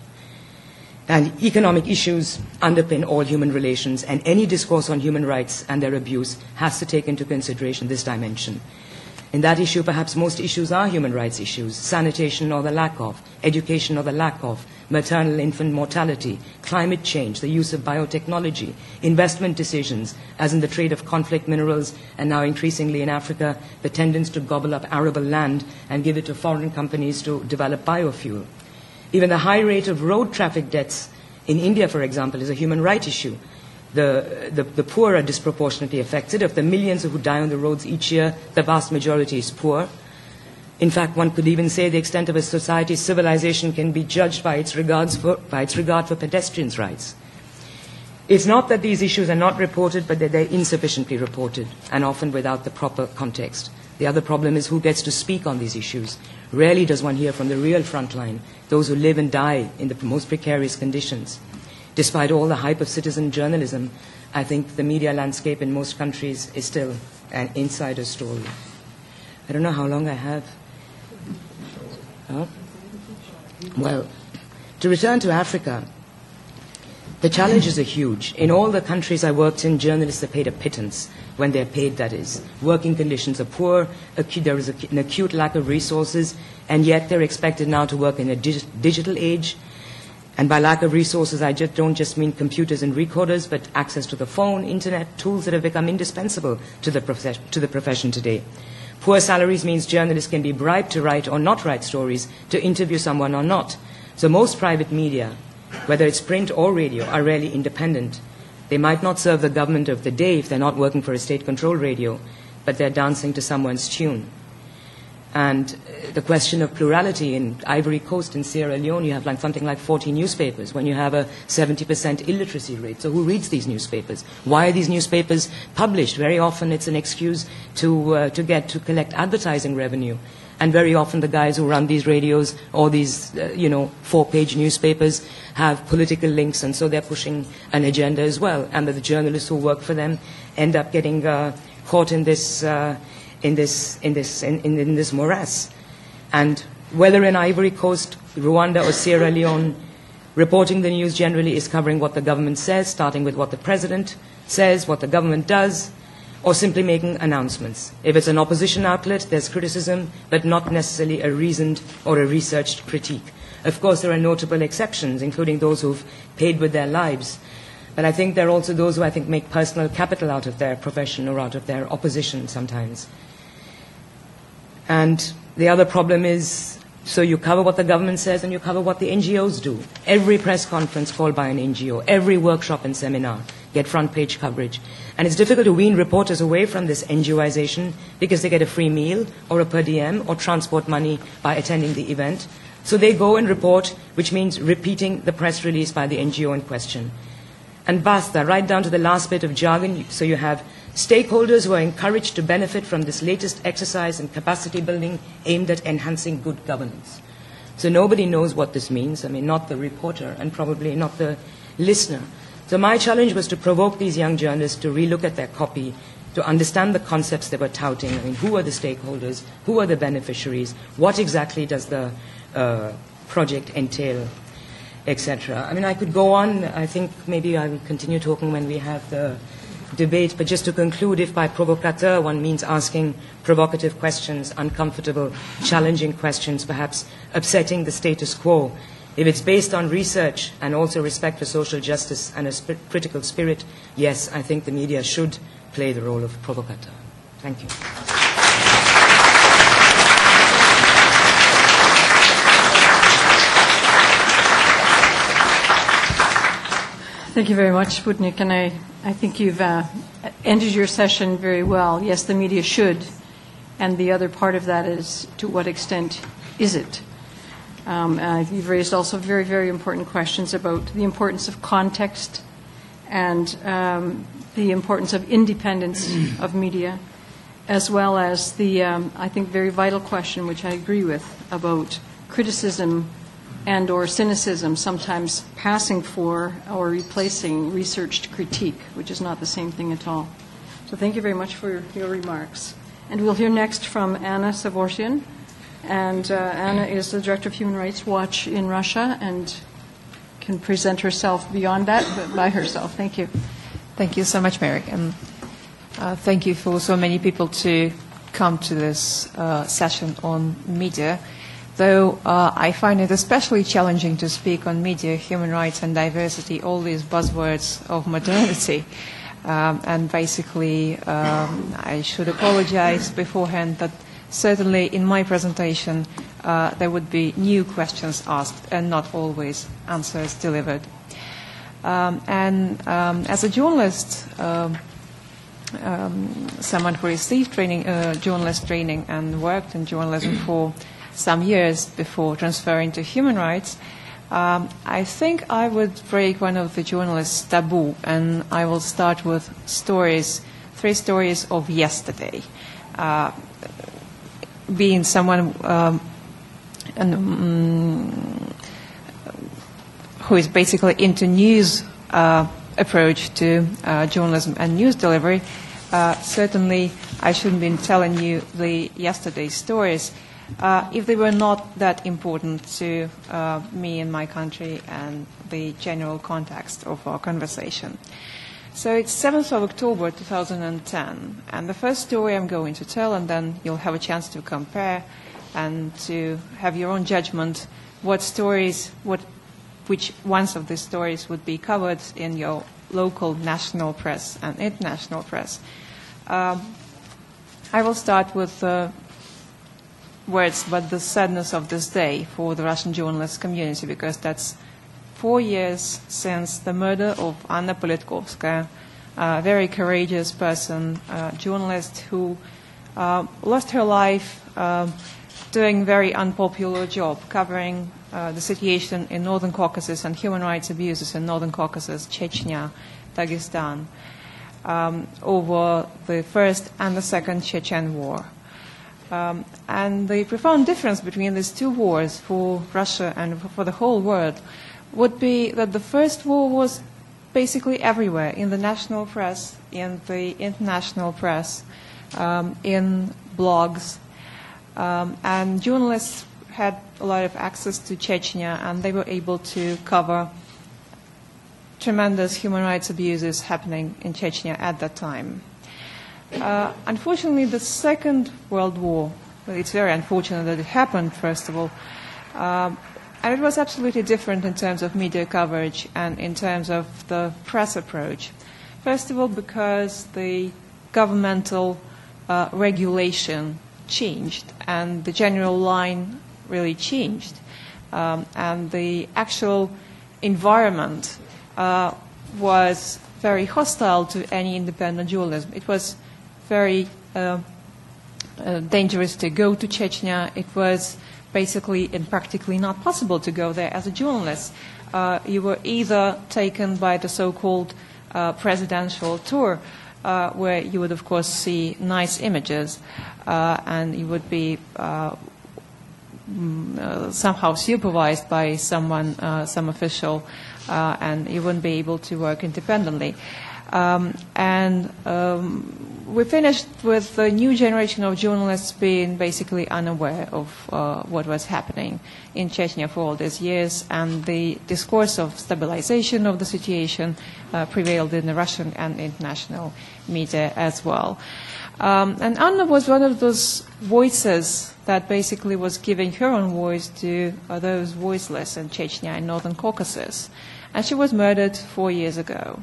And economic issues underpin all human relations, and any discourse on human rights and their abuse has to take into consideration this dimension. In that issue, perhaps most issues are human rights issues: sanitation or the lack of, education or the lack of, maternal infant mortality, climate change, the use of biotechnology, investment decisions, as in the trade of conflict minerals, and now increasingly in Africa, the tendency to gobble up arable land and give it to foreign companies to develop biofuel. Even the high rate of road traffic deaths in India, for example, is a human rights issue. The, the, the poor are disproportionately affected. Of the millions who die on the roads each year, the vast majority is poor. In fact, one could even say the extent of a society's civilization can be judged by its, regards for, by its regard for pedestrians' rights. It's not that these issues are not reported, but that they're insufficiently reported, and often without the proper context. The other problem is who gets to speak on these issues. Rarely does one hear from the real frontline, those who live and die in the most precarious conditions. Despite all the hype of citizen journalism, I think the media landscape in most countries is still an insider story. I don't know how long I have. Oh. Well, to return to Africa, the challenges are huge. In all the countries I worked in, journalists are paid a pittance, when they're paid, that is. Working conditions are poor, acu- there is a, an acute lack of resources, and yet they're expected now to work in a dig- digital age. And by lack of resources, I just don't just mean computers and recorders, but access to the phone, internet, tools that have become indispensable to the, profe- to the profession today. Poor salaries means journalists can be bribed to write or not write stories, to interview someone or not. So most private media, whether it's print or radio, are rarely independent. They might not serve the government of the day if they're not working for a state-controlled radio, but they're dancing to someone's tune. And the question of plurality in Ivory Coast and Sierra Leone, you have like something like forty newspapers when you have a seventy percent illiteracy rate. So who reads these newspapers? Why are these newspapers published? Very often it's an excuse to, uh, to get to collect advertising revenue. And very often the guys who run these radios or these, uh, you know, four-page newspapers have political links, and so they're pushing an agenda as well. And the journalists who work for them end up getting uh, caught in this, uh, in this, in this, in, in, in this morass. And whether in Ivory Coast, Rwanda, or Sierra Leone, reporting the news generally is covering what the government says, starting with what the president says, what the government does, or simply making announcements. If it's an opposition outlet, there's criticism, but not necessarily a reasoned or a researched critique. Of course, there are notable exceptions, including those who've paid with their lives. But I think there are also those who I think make personal capital out of their profession or out of their opposition sometimes. And the other problem is, so you cover what the government says and you cover what the N G Os do. Every press conference called by an N G O, every workshop and seminar get front page coverage. And it's difficult to wean reporters away from this NGOization because they get a free meal or a per diem or transport money by attending the event. So they go and report, which means repeating the press release by the N G O in question. And basta, right down to the last bit of jargon. So you have stakeholders who are encouraged to benefit from this latest exercise in capacity building aimed at enhancing good governance. So nobody knows what this means. I mean, not the reporter and probably not the listener. So my challenge was to provoke these young journalists to relook at their copy, to understand the concepts they were touting. I mean, who are the stakeholders? Who are the beneficiaries? What exactly does the uh, project entail, et cetera? I mean, I could go on. I think maybe I will continue talking when we have the debate. But just to conclude, if by provocateur one means asking provocative questions, uncomfortable, challenging questions, perhaps upsetting the status quo, if it's based on research and also respect for social justice and a sp- critical spirit, yes, I think the media should play the role of provocateur. Thank you. Thank you very much, Sputnik, and I, I think you've uh, ended your session very well. Yes, the media should, and the other part of that is to what extent is it? Um, uh, you've raised also very, very important questions about the importance of context and um, the importance of independence of media, as well as the, um, I think, very vital question, which I agree with, about criticism and or cynicism sometimes passing for or replacing researched critique, which is not the same thing at all. So thank you very much for your remarks. And we'll hear next from Anna Savorsian. And uh, Anna is the Director of Human Rights Watch in Russia and can present herself beyond that, but by herself. Thank you. Thank you so much, Mary. And uh, thank you for so many people to come to this uh, session on media. Though uh, I find it especially challenging to speak on media, human rights and diversity, all these buzzwords of modernity. Um, and basically, um, I should apologize beforehand that certainly in my presentation uh, there would be new questions asked and not always answers delivered. Um, and um, as a journalist, um, um, someone who received training, uh, journalist training and worked in journalism for some years before transferring to human rights, um, I think I would break one of the journalists' taboo, and I will start with stories, three stories of yesterday. Uh, being someone um, and, um, who is basically into news uh, approach to uh, journalism and news delivery, uh, certainly I shouldn't be telling you the yesterday's stories uh, if they were not that important to uh, me and my country and the general context of our conversation. So it's seventh of October two thousand ten, and the first story I'm going to tell, and then you'll have a chance to compare and to have your own judgment what stories, what, which ones of these stories would be covered in your local national press and international press. Um, I will start with uh, words about the sadness of this day for the Russian journalist community, because that's four years since the murder of Anna Politkovskaya, a very courageous person, a journalist who uh, lost her life uh, doing a very unpopular job, covering uh, the situation in Northern Caucasus and human rights abuses in Northern Caucasus, Chechnya, Dagestan, um, over the First and the Second Chechen War. Um, and the profound difference between these two wars for Russia and for the whole world would be that the first war was basically everywhere, in the national press, in the international press, um, in blogs, um, and journalists had a lot of access to Chechnya, and they were able to cover tremendous human rights abuses happening in Chechnya at that time. Uh, unfortunately, the Second World War, well, it's very unfortunate that it happened, first of all, um, and it was absolutely different in terms of media coverage and in terms of the press approach. First of all, because the governmental uh, regulation changed and the general line really changed. Um, and the actual environment uh, was very hostile to any independent journalism. It was very uh, uh, dangerous to go to Chechnya. It was basically and practically not possible to go there as a journalist. Uh, you were either taken by the so-called uh, presidential tour, uh, where you would, of course, see nice images, uh, and you would be uh, mm, uh, somehow supervised by someone, uh, some official, uh, and you wouldn't be able to work independently. Um, and um, we finished with the new generation of journalists being basically unaware of uh, what was happening in Chechnya for all these years, and the discourse of stabilization of the situation uh, prevailed in the Russian and international media as well. Um, and Anna was one of those voices that basically was giving her own voice to uh, those voiceless in Chechnya and Northern Caucasus. And she was murdered four years ago.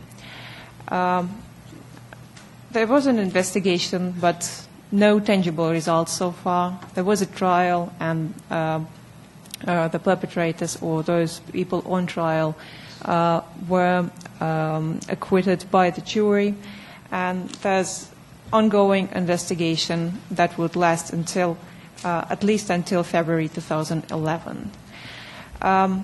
Um, there was an investigation, but no tangible results so far. There was a trial, and uh, uh, the perpetrators or those people on trial uh, were um, acquitted by the jury, and there's ongoing investigation that would last until uh, at least until February two thousand eleven. Um,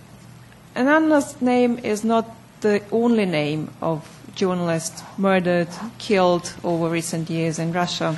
and Anna's name is not the only name of journalists murdered, killed over recent years in Russia.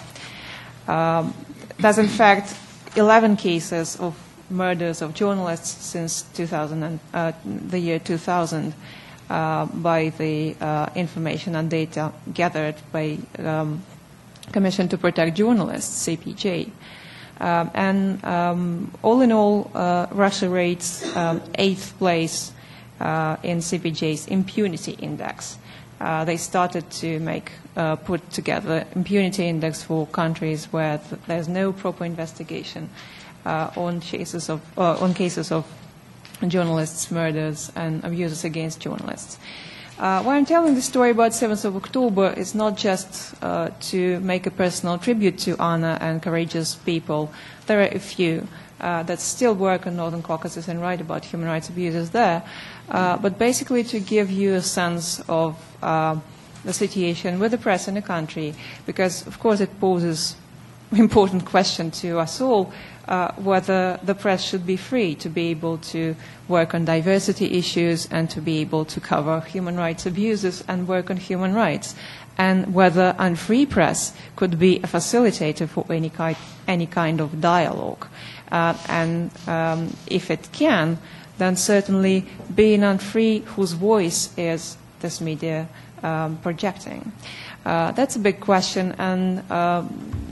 Um, there's in fact eleven cases of murders of journalists since two thousand and, uh, the year two thousand uh, by the uh, information and data gathered by um, Commission to Protect Journalists, C P J. Um, and um, all in all, uh, Russia rates um, eighth place uh, in C P J's impunity index. Uh, they started to make, uh, put together impunity index for countries where th there's no proper investigation uh, on cases of uh, on cases of journalists' murders and abuses against journalists. Uh, why I'm telling the story about seventh of October is not just uh, to make a personal tribute to Anna and courageous people. There are a few uh, that still work in Northern Caucasus and write about human rights abuses there, uh, but basically to give you a sense of uh, the situation with the press in the country, because, of course, it poses an important question to us all, uh, whether the press should be free to be able to work on diversity issues and to be able to cover human rights abuses and work on human rights, and whether unfree press could be a facilitator for any kind, any kind of dialogue. Uh, and um, if it can, then certainly being unfree, whose voice is this media um, projecting? Uh, that's a big question, and um,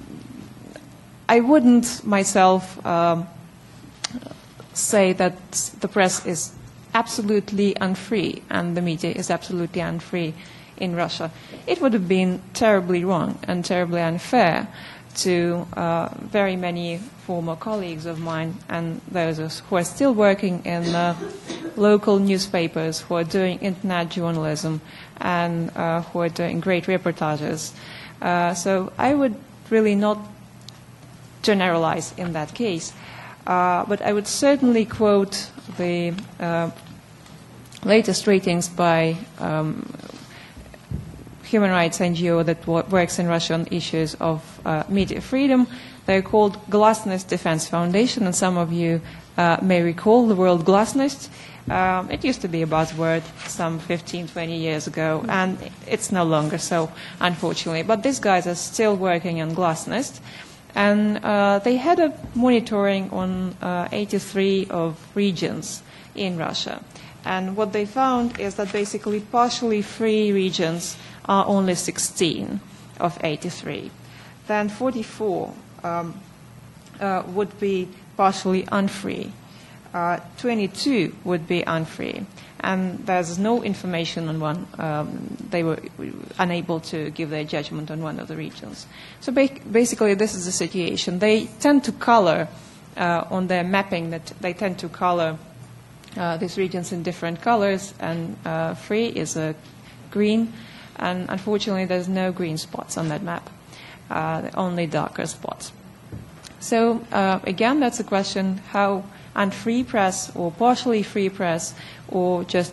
I wouldn't myself um, say that the press is absolutely unfree and the media is absolutely unfree in Russia. It would have been terribly wrong and terribly unfair to uh, very many former colleagues of mine and those who are still working in uh, local newspapers, who are doing internet journalism and uh, who are doing great reportages. Uh, so I would really not generalize in that case. Uh, but I would certainly quote the uh, latest ratings by um, human rights N G O that works in Russia on issues of uh, media freedom. They're called Glasnost Defense Foundation, and some of you uh, may recall the word Glasnost. Um, it used to be a buzzword some fifteen, twenty years ago, and it's no longer so, unfortunately. But these guys are still working on Glasnost. And uh, they had a monitoring on uh, eighty-three of regions in Russia. And what they found is that basically partially free regions are only sixteen of eighty-three. Then forty-four um, uh, would be partially unfree. Uh, twenty-two would be unfree. And there's no information on one. Um, they were unable to give their judgment on one of the regions. So ba basically, this is the situation. They tend to color uh, on their mapping. That they tend to color uh, these regions in different colors. And uh, free is a green, and unfortunately, there's no green spots on that map. Uh, only darker spots. So uh, again, that's a question: how unfree press or partially free press or just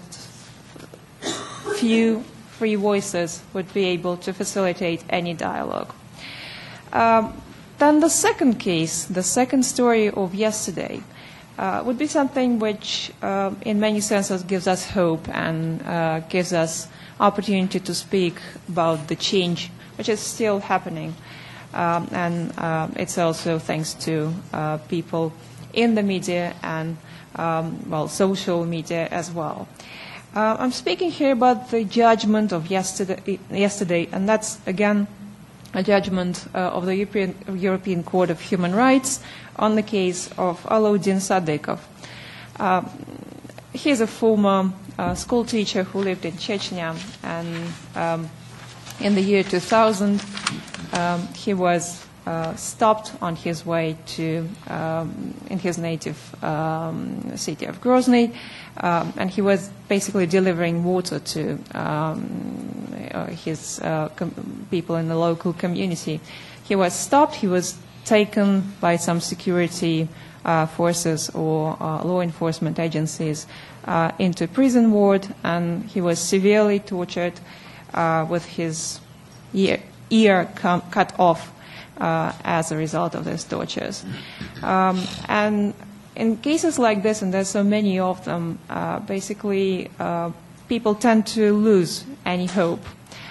few free voices would be able to facilitate any dialogue. Um, then the second case, the second story of yesterday, uh, would be something which uh, in many senses gives us hope and uh, gives us opportunity to speak about the change which is still happening. Um, and uh, it's also thanks to uh, people in the media and, um, well, social media as well. Uh, I'm speaking here about the judgment of yesterday, yesterday and that's, again, a judgment uh, of the European, European Court of Human Rights on the case of Alauddin Sadikov. Uh, he's a former uh, school teacher who lived in Chechnya, and um, in the year two thousand, um, he was Uh, stopped on his way to um, in his native um, city of Grozny, um, and he was basically delivering water to um, uh, his uh, people in the local community. He was stopped. He was taken by some security uh, forces or uh, law enforcement agencies uh, into prison ward, and he was severely tortured uh, with his ear, ear com- cut off. Uh, as a result of these tortures. Um, and in cases like this, and there's so many of them, uh, basically uh, people tend to lose any hope.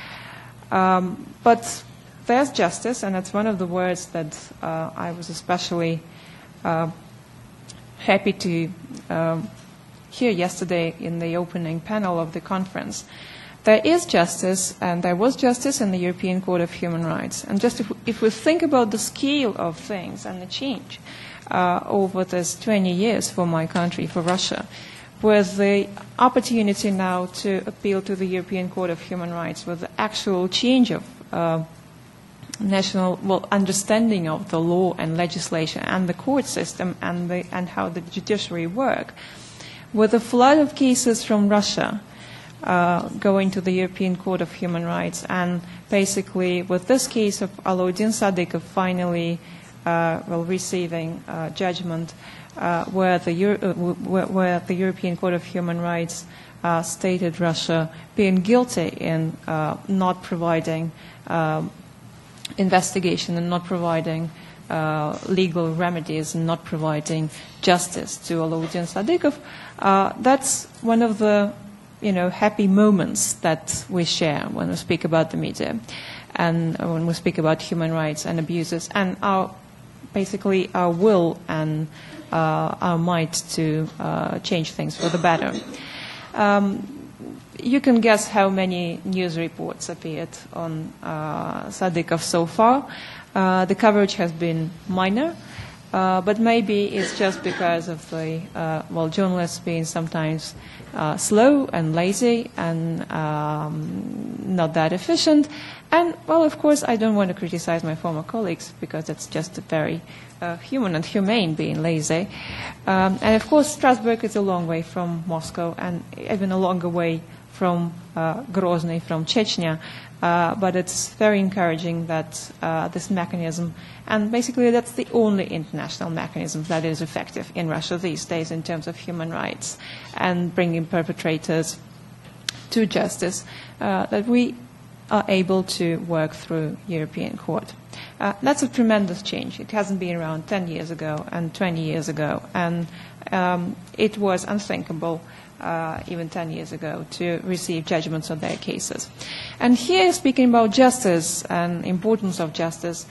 Um, but there's justice, and that's one of the words that uh, I was especially uh, happy to uh, hear yesterday in the opening panel of the conference. There is justice, and there was justice in the European Court of Human Rights. And just if, if we think about the scale of things and the change uh, over this twenty years for my country, for Russia, with the opportunity now to appeal to the European Court of Human Rights, with the actual change of uh, national well, understanding of the law and legislation and the court system and, the, and how the judiciary work, with a flood of cases from Russia, Uh, going to the European Court of Human Rights, and basically with this case of Alauddin Sadikov finally uh, well, receiving uh, judgment uh, where, the Euro- uh, where, where the European Court of Human Rights uh, stated Russia being guilty in uh, not providing um, investigation and not providing uh, legal remedies and not providing justice to Alauddin Sadykhov. Uh, that's one of the, you know, happy moments that we share when we speak about the media and when we speak about human rights and abuses, and our basically our will and uh, our might to uh, change things for the better. Um, you can guess how many news reports appeared on uh, Sadykhov so far. Uh, the coverage has been minor, uh, but maybe it's just because of the, uh, well, journalists being sometimes uh, slow and lazy and um, not that efficient. And, well, of course, I don't want to criticize my former colleagues because that's just very uh, human and humane being lazy. Um, and, of course, Strasbourg is a long way from Moscow and even a longer way from uh, Grozny, from Chechnya. Uh, but it's very encouraging that uh, this mechanism, and basically that's the only international mechanism that is effective in Russia these days in terms of human rights and bringing perpetrators to justice, uh, that we are able to work through European Court. Uh, that's a tremendous change. It hasn't been around ten years ago and twenty years ago, and um, it was unthinkable uh, even ten years ago to receive judgments on their cases. And here, speaking about justice and importance of justice,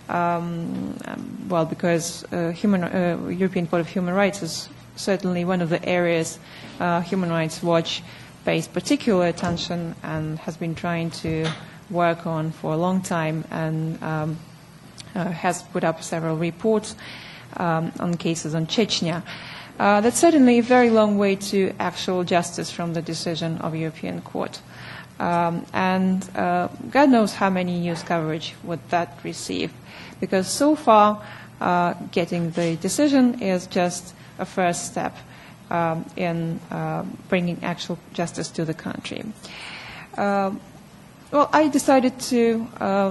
um, well, because uh, human, uh, European Court of Human Rights is certainly one of the areas uh, Human Rights Watch pays particular attention and has been trying to work on for a long time, and um, uh, has put up several reports um, on cases on Chechnya. Uh, that's certainly a very long way to actual justice from the decision of European Court. Um, and uh, God knows how many news coverage would that receive, because so far uh, getting the decision is just a first step Um, in uh, bringing actual justice to the country. Uh, well, I decided to uh,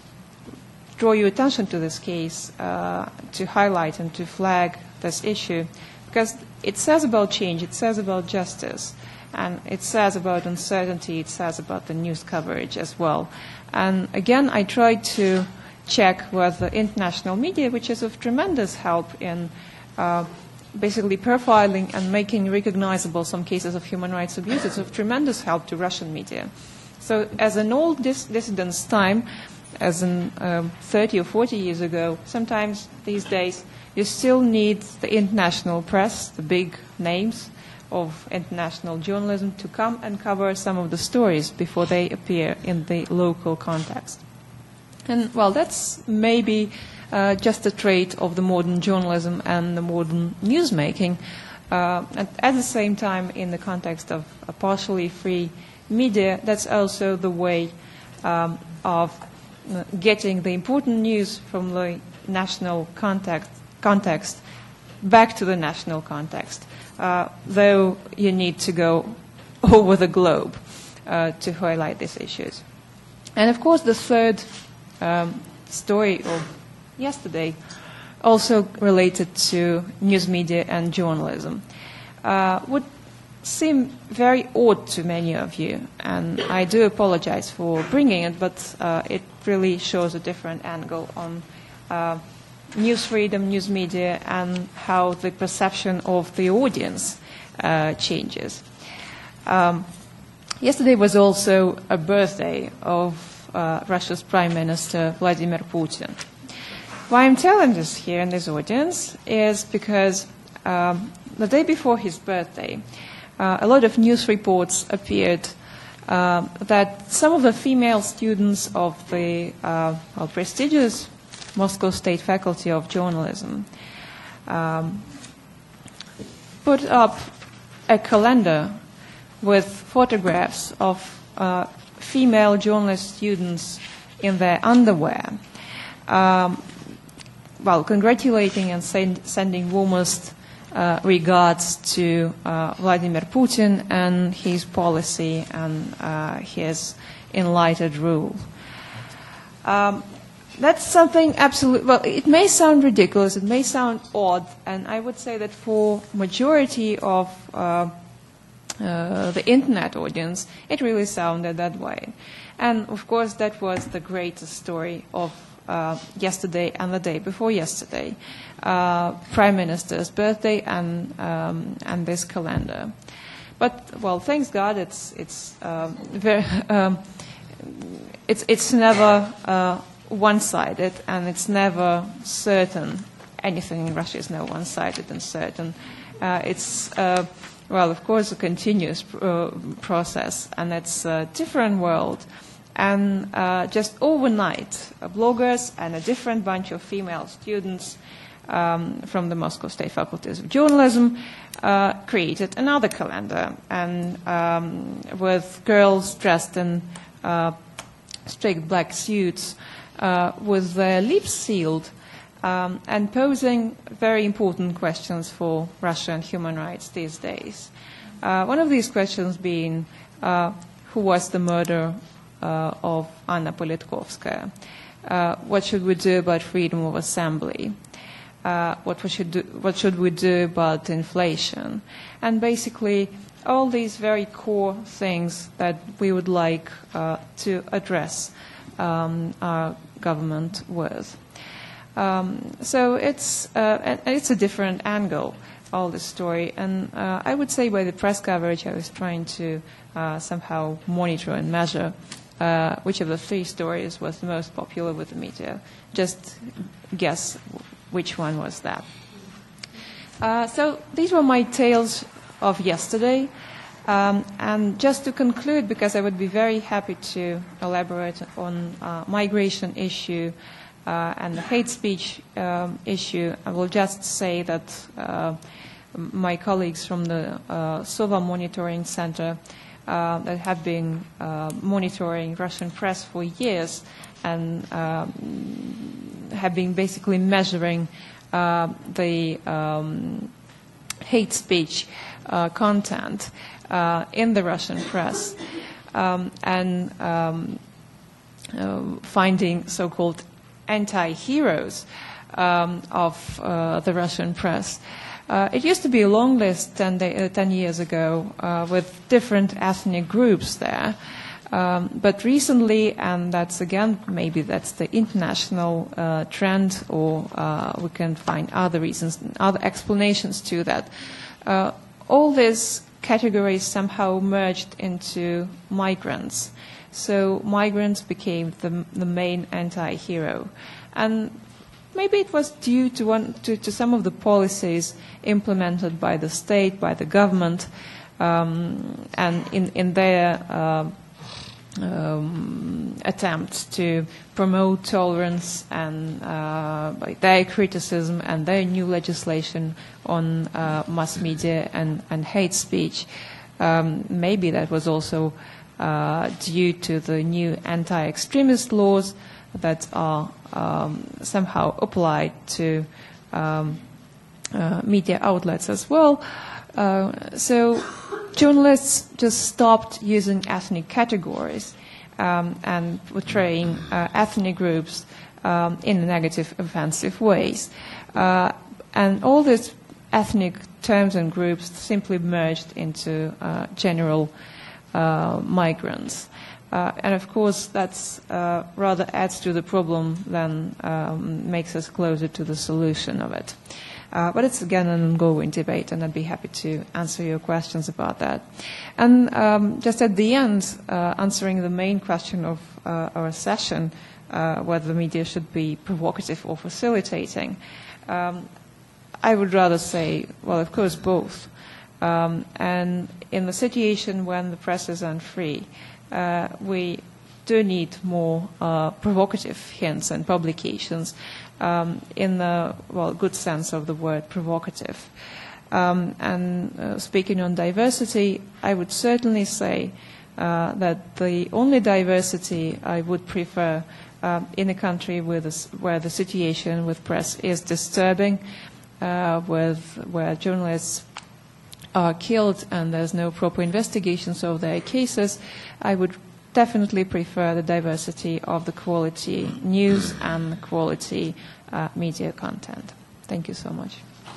draw your attention to this case, uh, to highlight and to flag this issue, because it says about change, it says about justice, and it says about uncertainty, it says about the news coverage as well. And again, I tried to check whether international media, which is of tremendous help in uh, basically profiling and making recognizable some cases of human rights abuse, is of tremendous help to Russian media. So as in old dis- dissidents' time, as in um, thirty or forty years ago, sometimes these days you still need the international press, the big names of international journalism, to come and cover some of the stories before they appear in the local context. And, well, that's maybe Uh, just a trait of the modern journalism and the modern newsmaking. Uh, and at the same time, in the context of a partially free media, that's also the way um, of uh, getting the important news from the national context, context back to the national context, uh, though you need to go over the globe uh, to highlight these issues. And, of course, the third um, story of yesterday also related to news media and journalism. Uh, would seem very odd to many of you, and I do apologize for bringing it, but uh, it really shows a different angle on uh, news freedom, news media, and how the perception of the audience uh, changes. Um, yesterday was also a birthday of uh, Russia's Prime Minister Vladimir Putin. Why I'm telling this here in this audience is because um, the day before his birthday, uh, a lot of news reports appeared uh, that some of the female students of the uh, well, prestigious Moscow State Faculty of Journalism um, put up a calendar with photographs of uh, female journalist students in their underwear. Um, well, congratulating and send, sending warmest uh, regards to uh, Vladimir Putin and his policy and uh, his enlightened rule. Um, that's something absolute. Well, it may sound ridiculous, it may sound odd, and I would say that for majority of uh, uh, the internet audience, it really sounded that way. And of course, that was the greatest story of uh, yesterday and the day before yesterday, uh, Prime Minister's birthday and um, and this calendar. But well, thanks God, it's it's um, very um, it's it's never uh, one-sided, and it's never certain. Anything in Russia is never one-sided and certain. Uh, it's uh, well, of course, a continuous uh, process, and it's a different world. And uh, just overnight, uh, bloggers and a different bunch of female students um, from the Moscow State Faculties of Journalism uh, created another calendar, and um, with girls dressed in uh, strict black suits, uh, with their lips sealed, um, and posing very important questions for Russian human rights these days. Uh, one of these questions being, uh, who was the murderer Uh, of Anna Politkovskaya? Uh, what should we do about freedom of assembly? Uh, what, we should do, what should we do about inflation? And basically, all these very core things that we would like uh, to address um, our government with. Um, so it's, uh, it's a different angle, all this story. And uh, I would say by the press coverage, I was trying to uh, somehow monitor and measure Uh, which of the three stories was the most popular with the media. Just guess which one was that. Uh, so these were my tales of yesterday. Um, and just to conclude, because I would be very happy to elaborate on uh, migration issue uh, and the hate speech um, issue, I will just say that uh, my colleagues from the uh, SOVA Monitoring Center Uh, that have been uh, monitoring Russian press for years and um, have been basically measuring uh, the um, hate speech uh, content uh, in the Russian press um, and um, uh, finding so-called anti-heroes um, of uh, the Russian press. Uh, it used to be a long list ten, day, uh, ten years ago uh, with different ethnic groups there. Um, but recently, and that's again, maybe that's the international uh, trend, or uh, we can find other reasons, other explanations to that. Uh, all these categories somehow merged into migrants. So migrants became the, the main anti-hero. And maybe it was due to, one, to, to some of the policies implemented by the state, by the government, um, and in, in their uh, um, attempts to promote tolerance and uh, by their criticism and their new legislation on uh, mass media and, and hate speech. Um, maybe that was also uh, due to the new anti-extremist laws that are um, somehow applied to um, uh, media outlets as well. Uh, so journalists just stopped using ethnic categories um, and portraying uh, ethnic groups um, in negative, offensive ways. Uh, and all these ethnic terms and groups simply merged into uh, general uh, migrants. Uh, and of course, that's uh, rather adds to the problem than um, makes us closer to the solution of it. Uh, but it's again an ongoing debate, and I'd be happy to answer your questions about that. And um, just at the end, uh, answering the main question of uh, our session, uh, whether the media should be provocative or facilitating, um, I would rather say, well, of course, both. Um, and in the situation when the press is unfree, Uh, we do need more uh, provocative hints and publications um, in the, well, good sense of the word provocative. Um, and uh, speaking on diversity, I would certainly say uh, that the only diversity I would prefer uh, in a country with a, where the situation with press is disturbing, uh, with, where journalists are killed and there's no proper investigations of their cases, I would definitely prefer the diversity of the quality news and quality uh, media content. Thank you so much.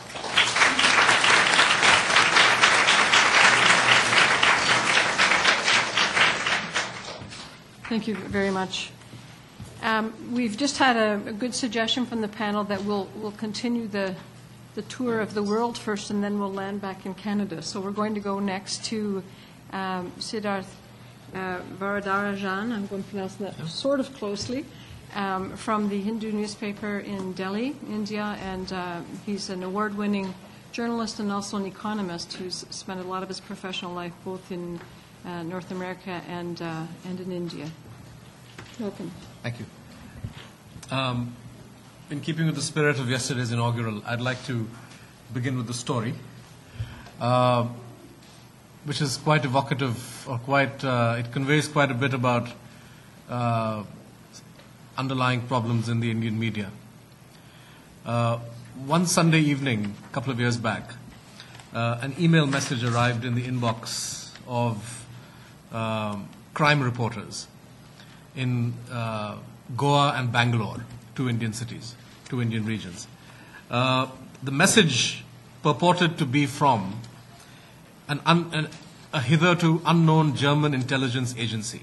Thank you very much. Um, we've just had a, a good suggestion from the panel that we'll, we'll continue the, the tour of the world first, and then we'll land back in Canada. So we're going to go next to um, Siddharth uh, Varadarajan. I'm going to pronounce that sort of closely, um, from the Hindu newspaper in Delhi, India, and uh, he's an award-winning journalist and also an economist who's spent a lot of his professional life both in uh, North America and, uh, and in India. Welcome. Thank you. Um, in keeping with the spirit of yesterday's inaugural, I'd like to begin with the story, uh, which is quite evocative, or quite, uh, it conveys quite a bit about uh, underlying problems in the Indian media. Uh, one Sunday evening, a couple of years back, uh, an email message arrived in the inbox of um, crime reporters in uh, Goa and Bangalore, two Indian cities, two Indian regions. Uh, the message purported to be from an, un, an, a hitherto unknown German intelligence agency.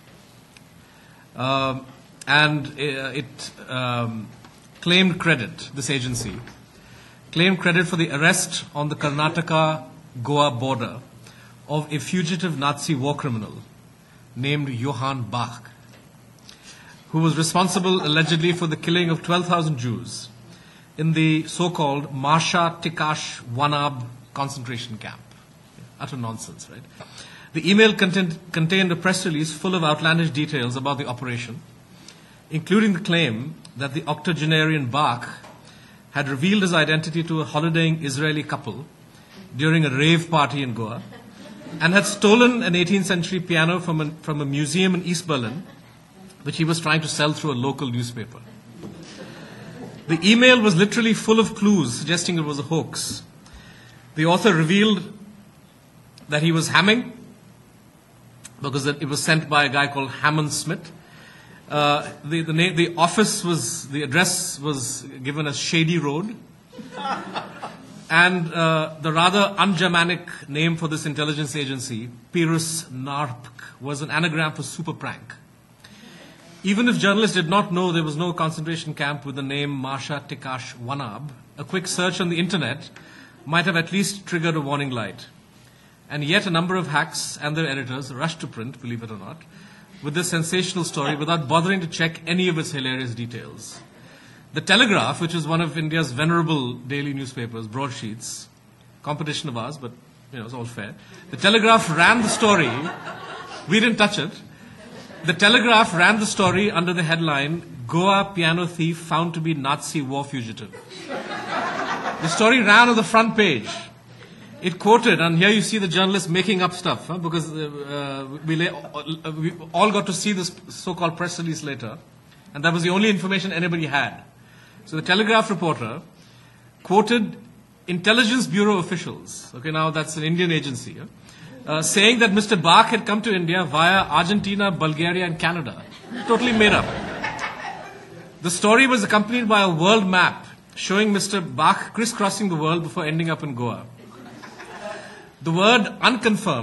Uh, and uh, it um, claimed credit, this agency, claimed credit for the arrest on the Karnataka-Goa border of a fugitive Nazi war criminal named Johann Bach, who was responsible allegedly for the killing of twelve thousand Jews in the so-called Marsha Tikash Wanab concentration camp. Utter nonsense, right? The email contained, contained a press release full of outlandish details about the operation, including the claim that the octogenarian Bach had revealed his identity to a holidaying Israeli couple during a rave party in Goa and had stolen an eighteenth century piano from a, from a museum in East Berlin, which he was trying to sell through a local newspaper. The email was literally full of clues suggesting it was a hoax. The author revealed that he was hamming, because it was sent by a guy called Hammond Smith. Uh, the, the, name, the office was, the address was given as Shady Road. And uh, the rather un-Germanic name for this intelligence agency, Pirus Narpk, was an anagram for super prank. Even if journalists did not know there was no concentration camp with the name Marsha Tikash Wanab, a quick search on the internet might have at least triggered a warning light. And yet a number of hacks and their editors rushed to print, believe it or not, with this sensational story without bothering to check any of its hilarious details. The Telegraph, which is one of India's venerable daily newspapers, broadsheets, competition of ours, but you know, it's all fair. The Telegraph ran the story. We didn't touch it. The Telegraph ran the story under the headline, Goa piano thief found to be Nazi war fugitive. The story ran on the front page. It quoted, and here you see the journalists making up stuff, huh, because uh, we, lay, uh, we all got to see this so-called press release later, and that was the only information anybody had. So the Telegraph reporter quoted Intelligence Bureau officials, okay, now that's an Indian agency, huh, uh, saying that Mister Bach had come to India via Argentina, Bulgaria, and Canada. Totally made up. The story was accompanied by a world map showing Mister Bach crisscrossing the world before ending up in Goa. The word unconfirmed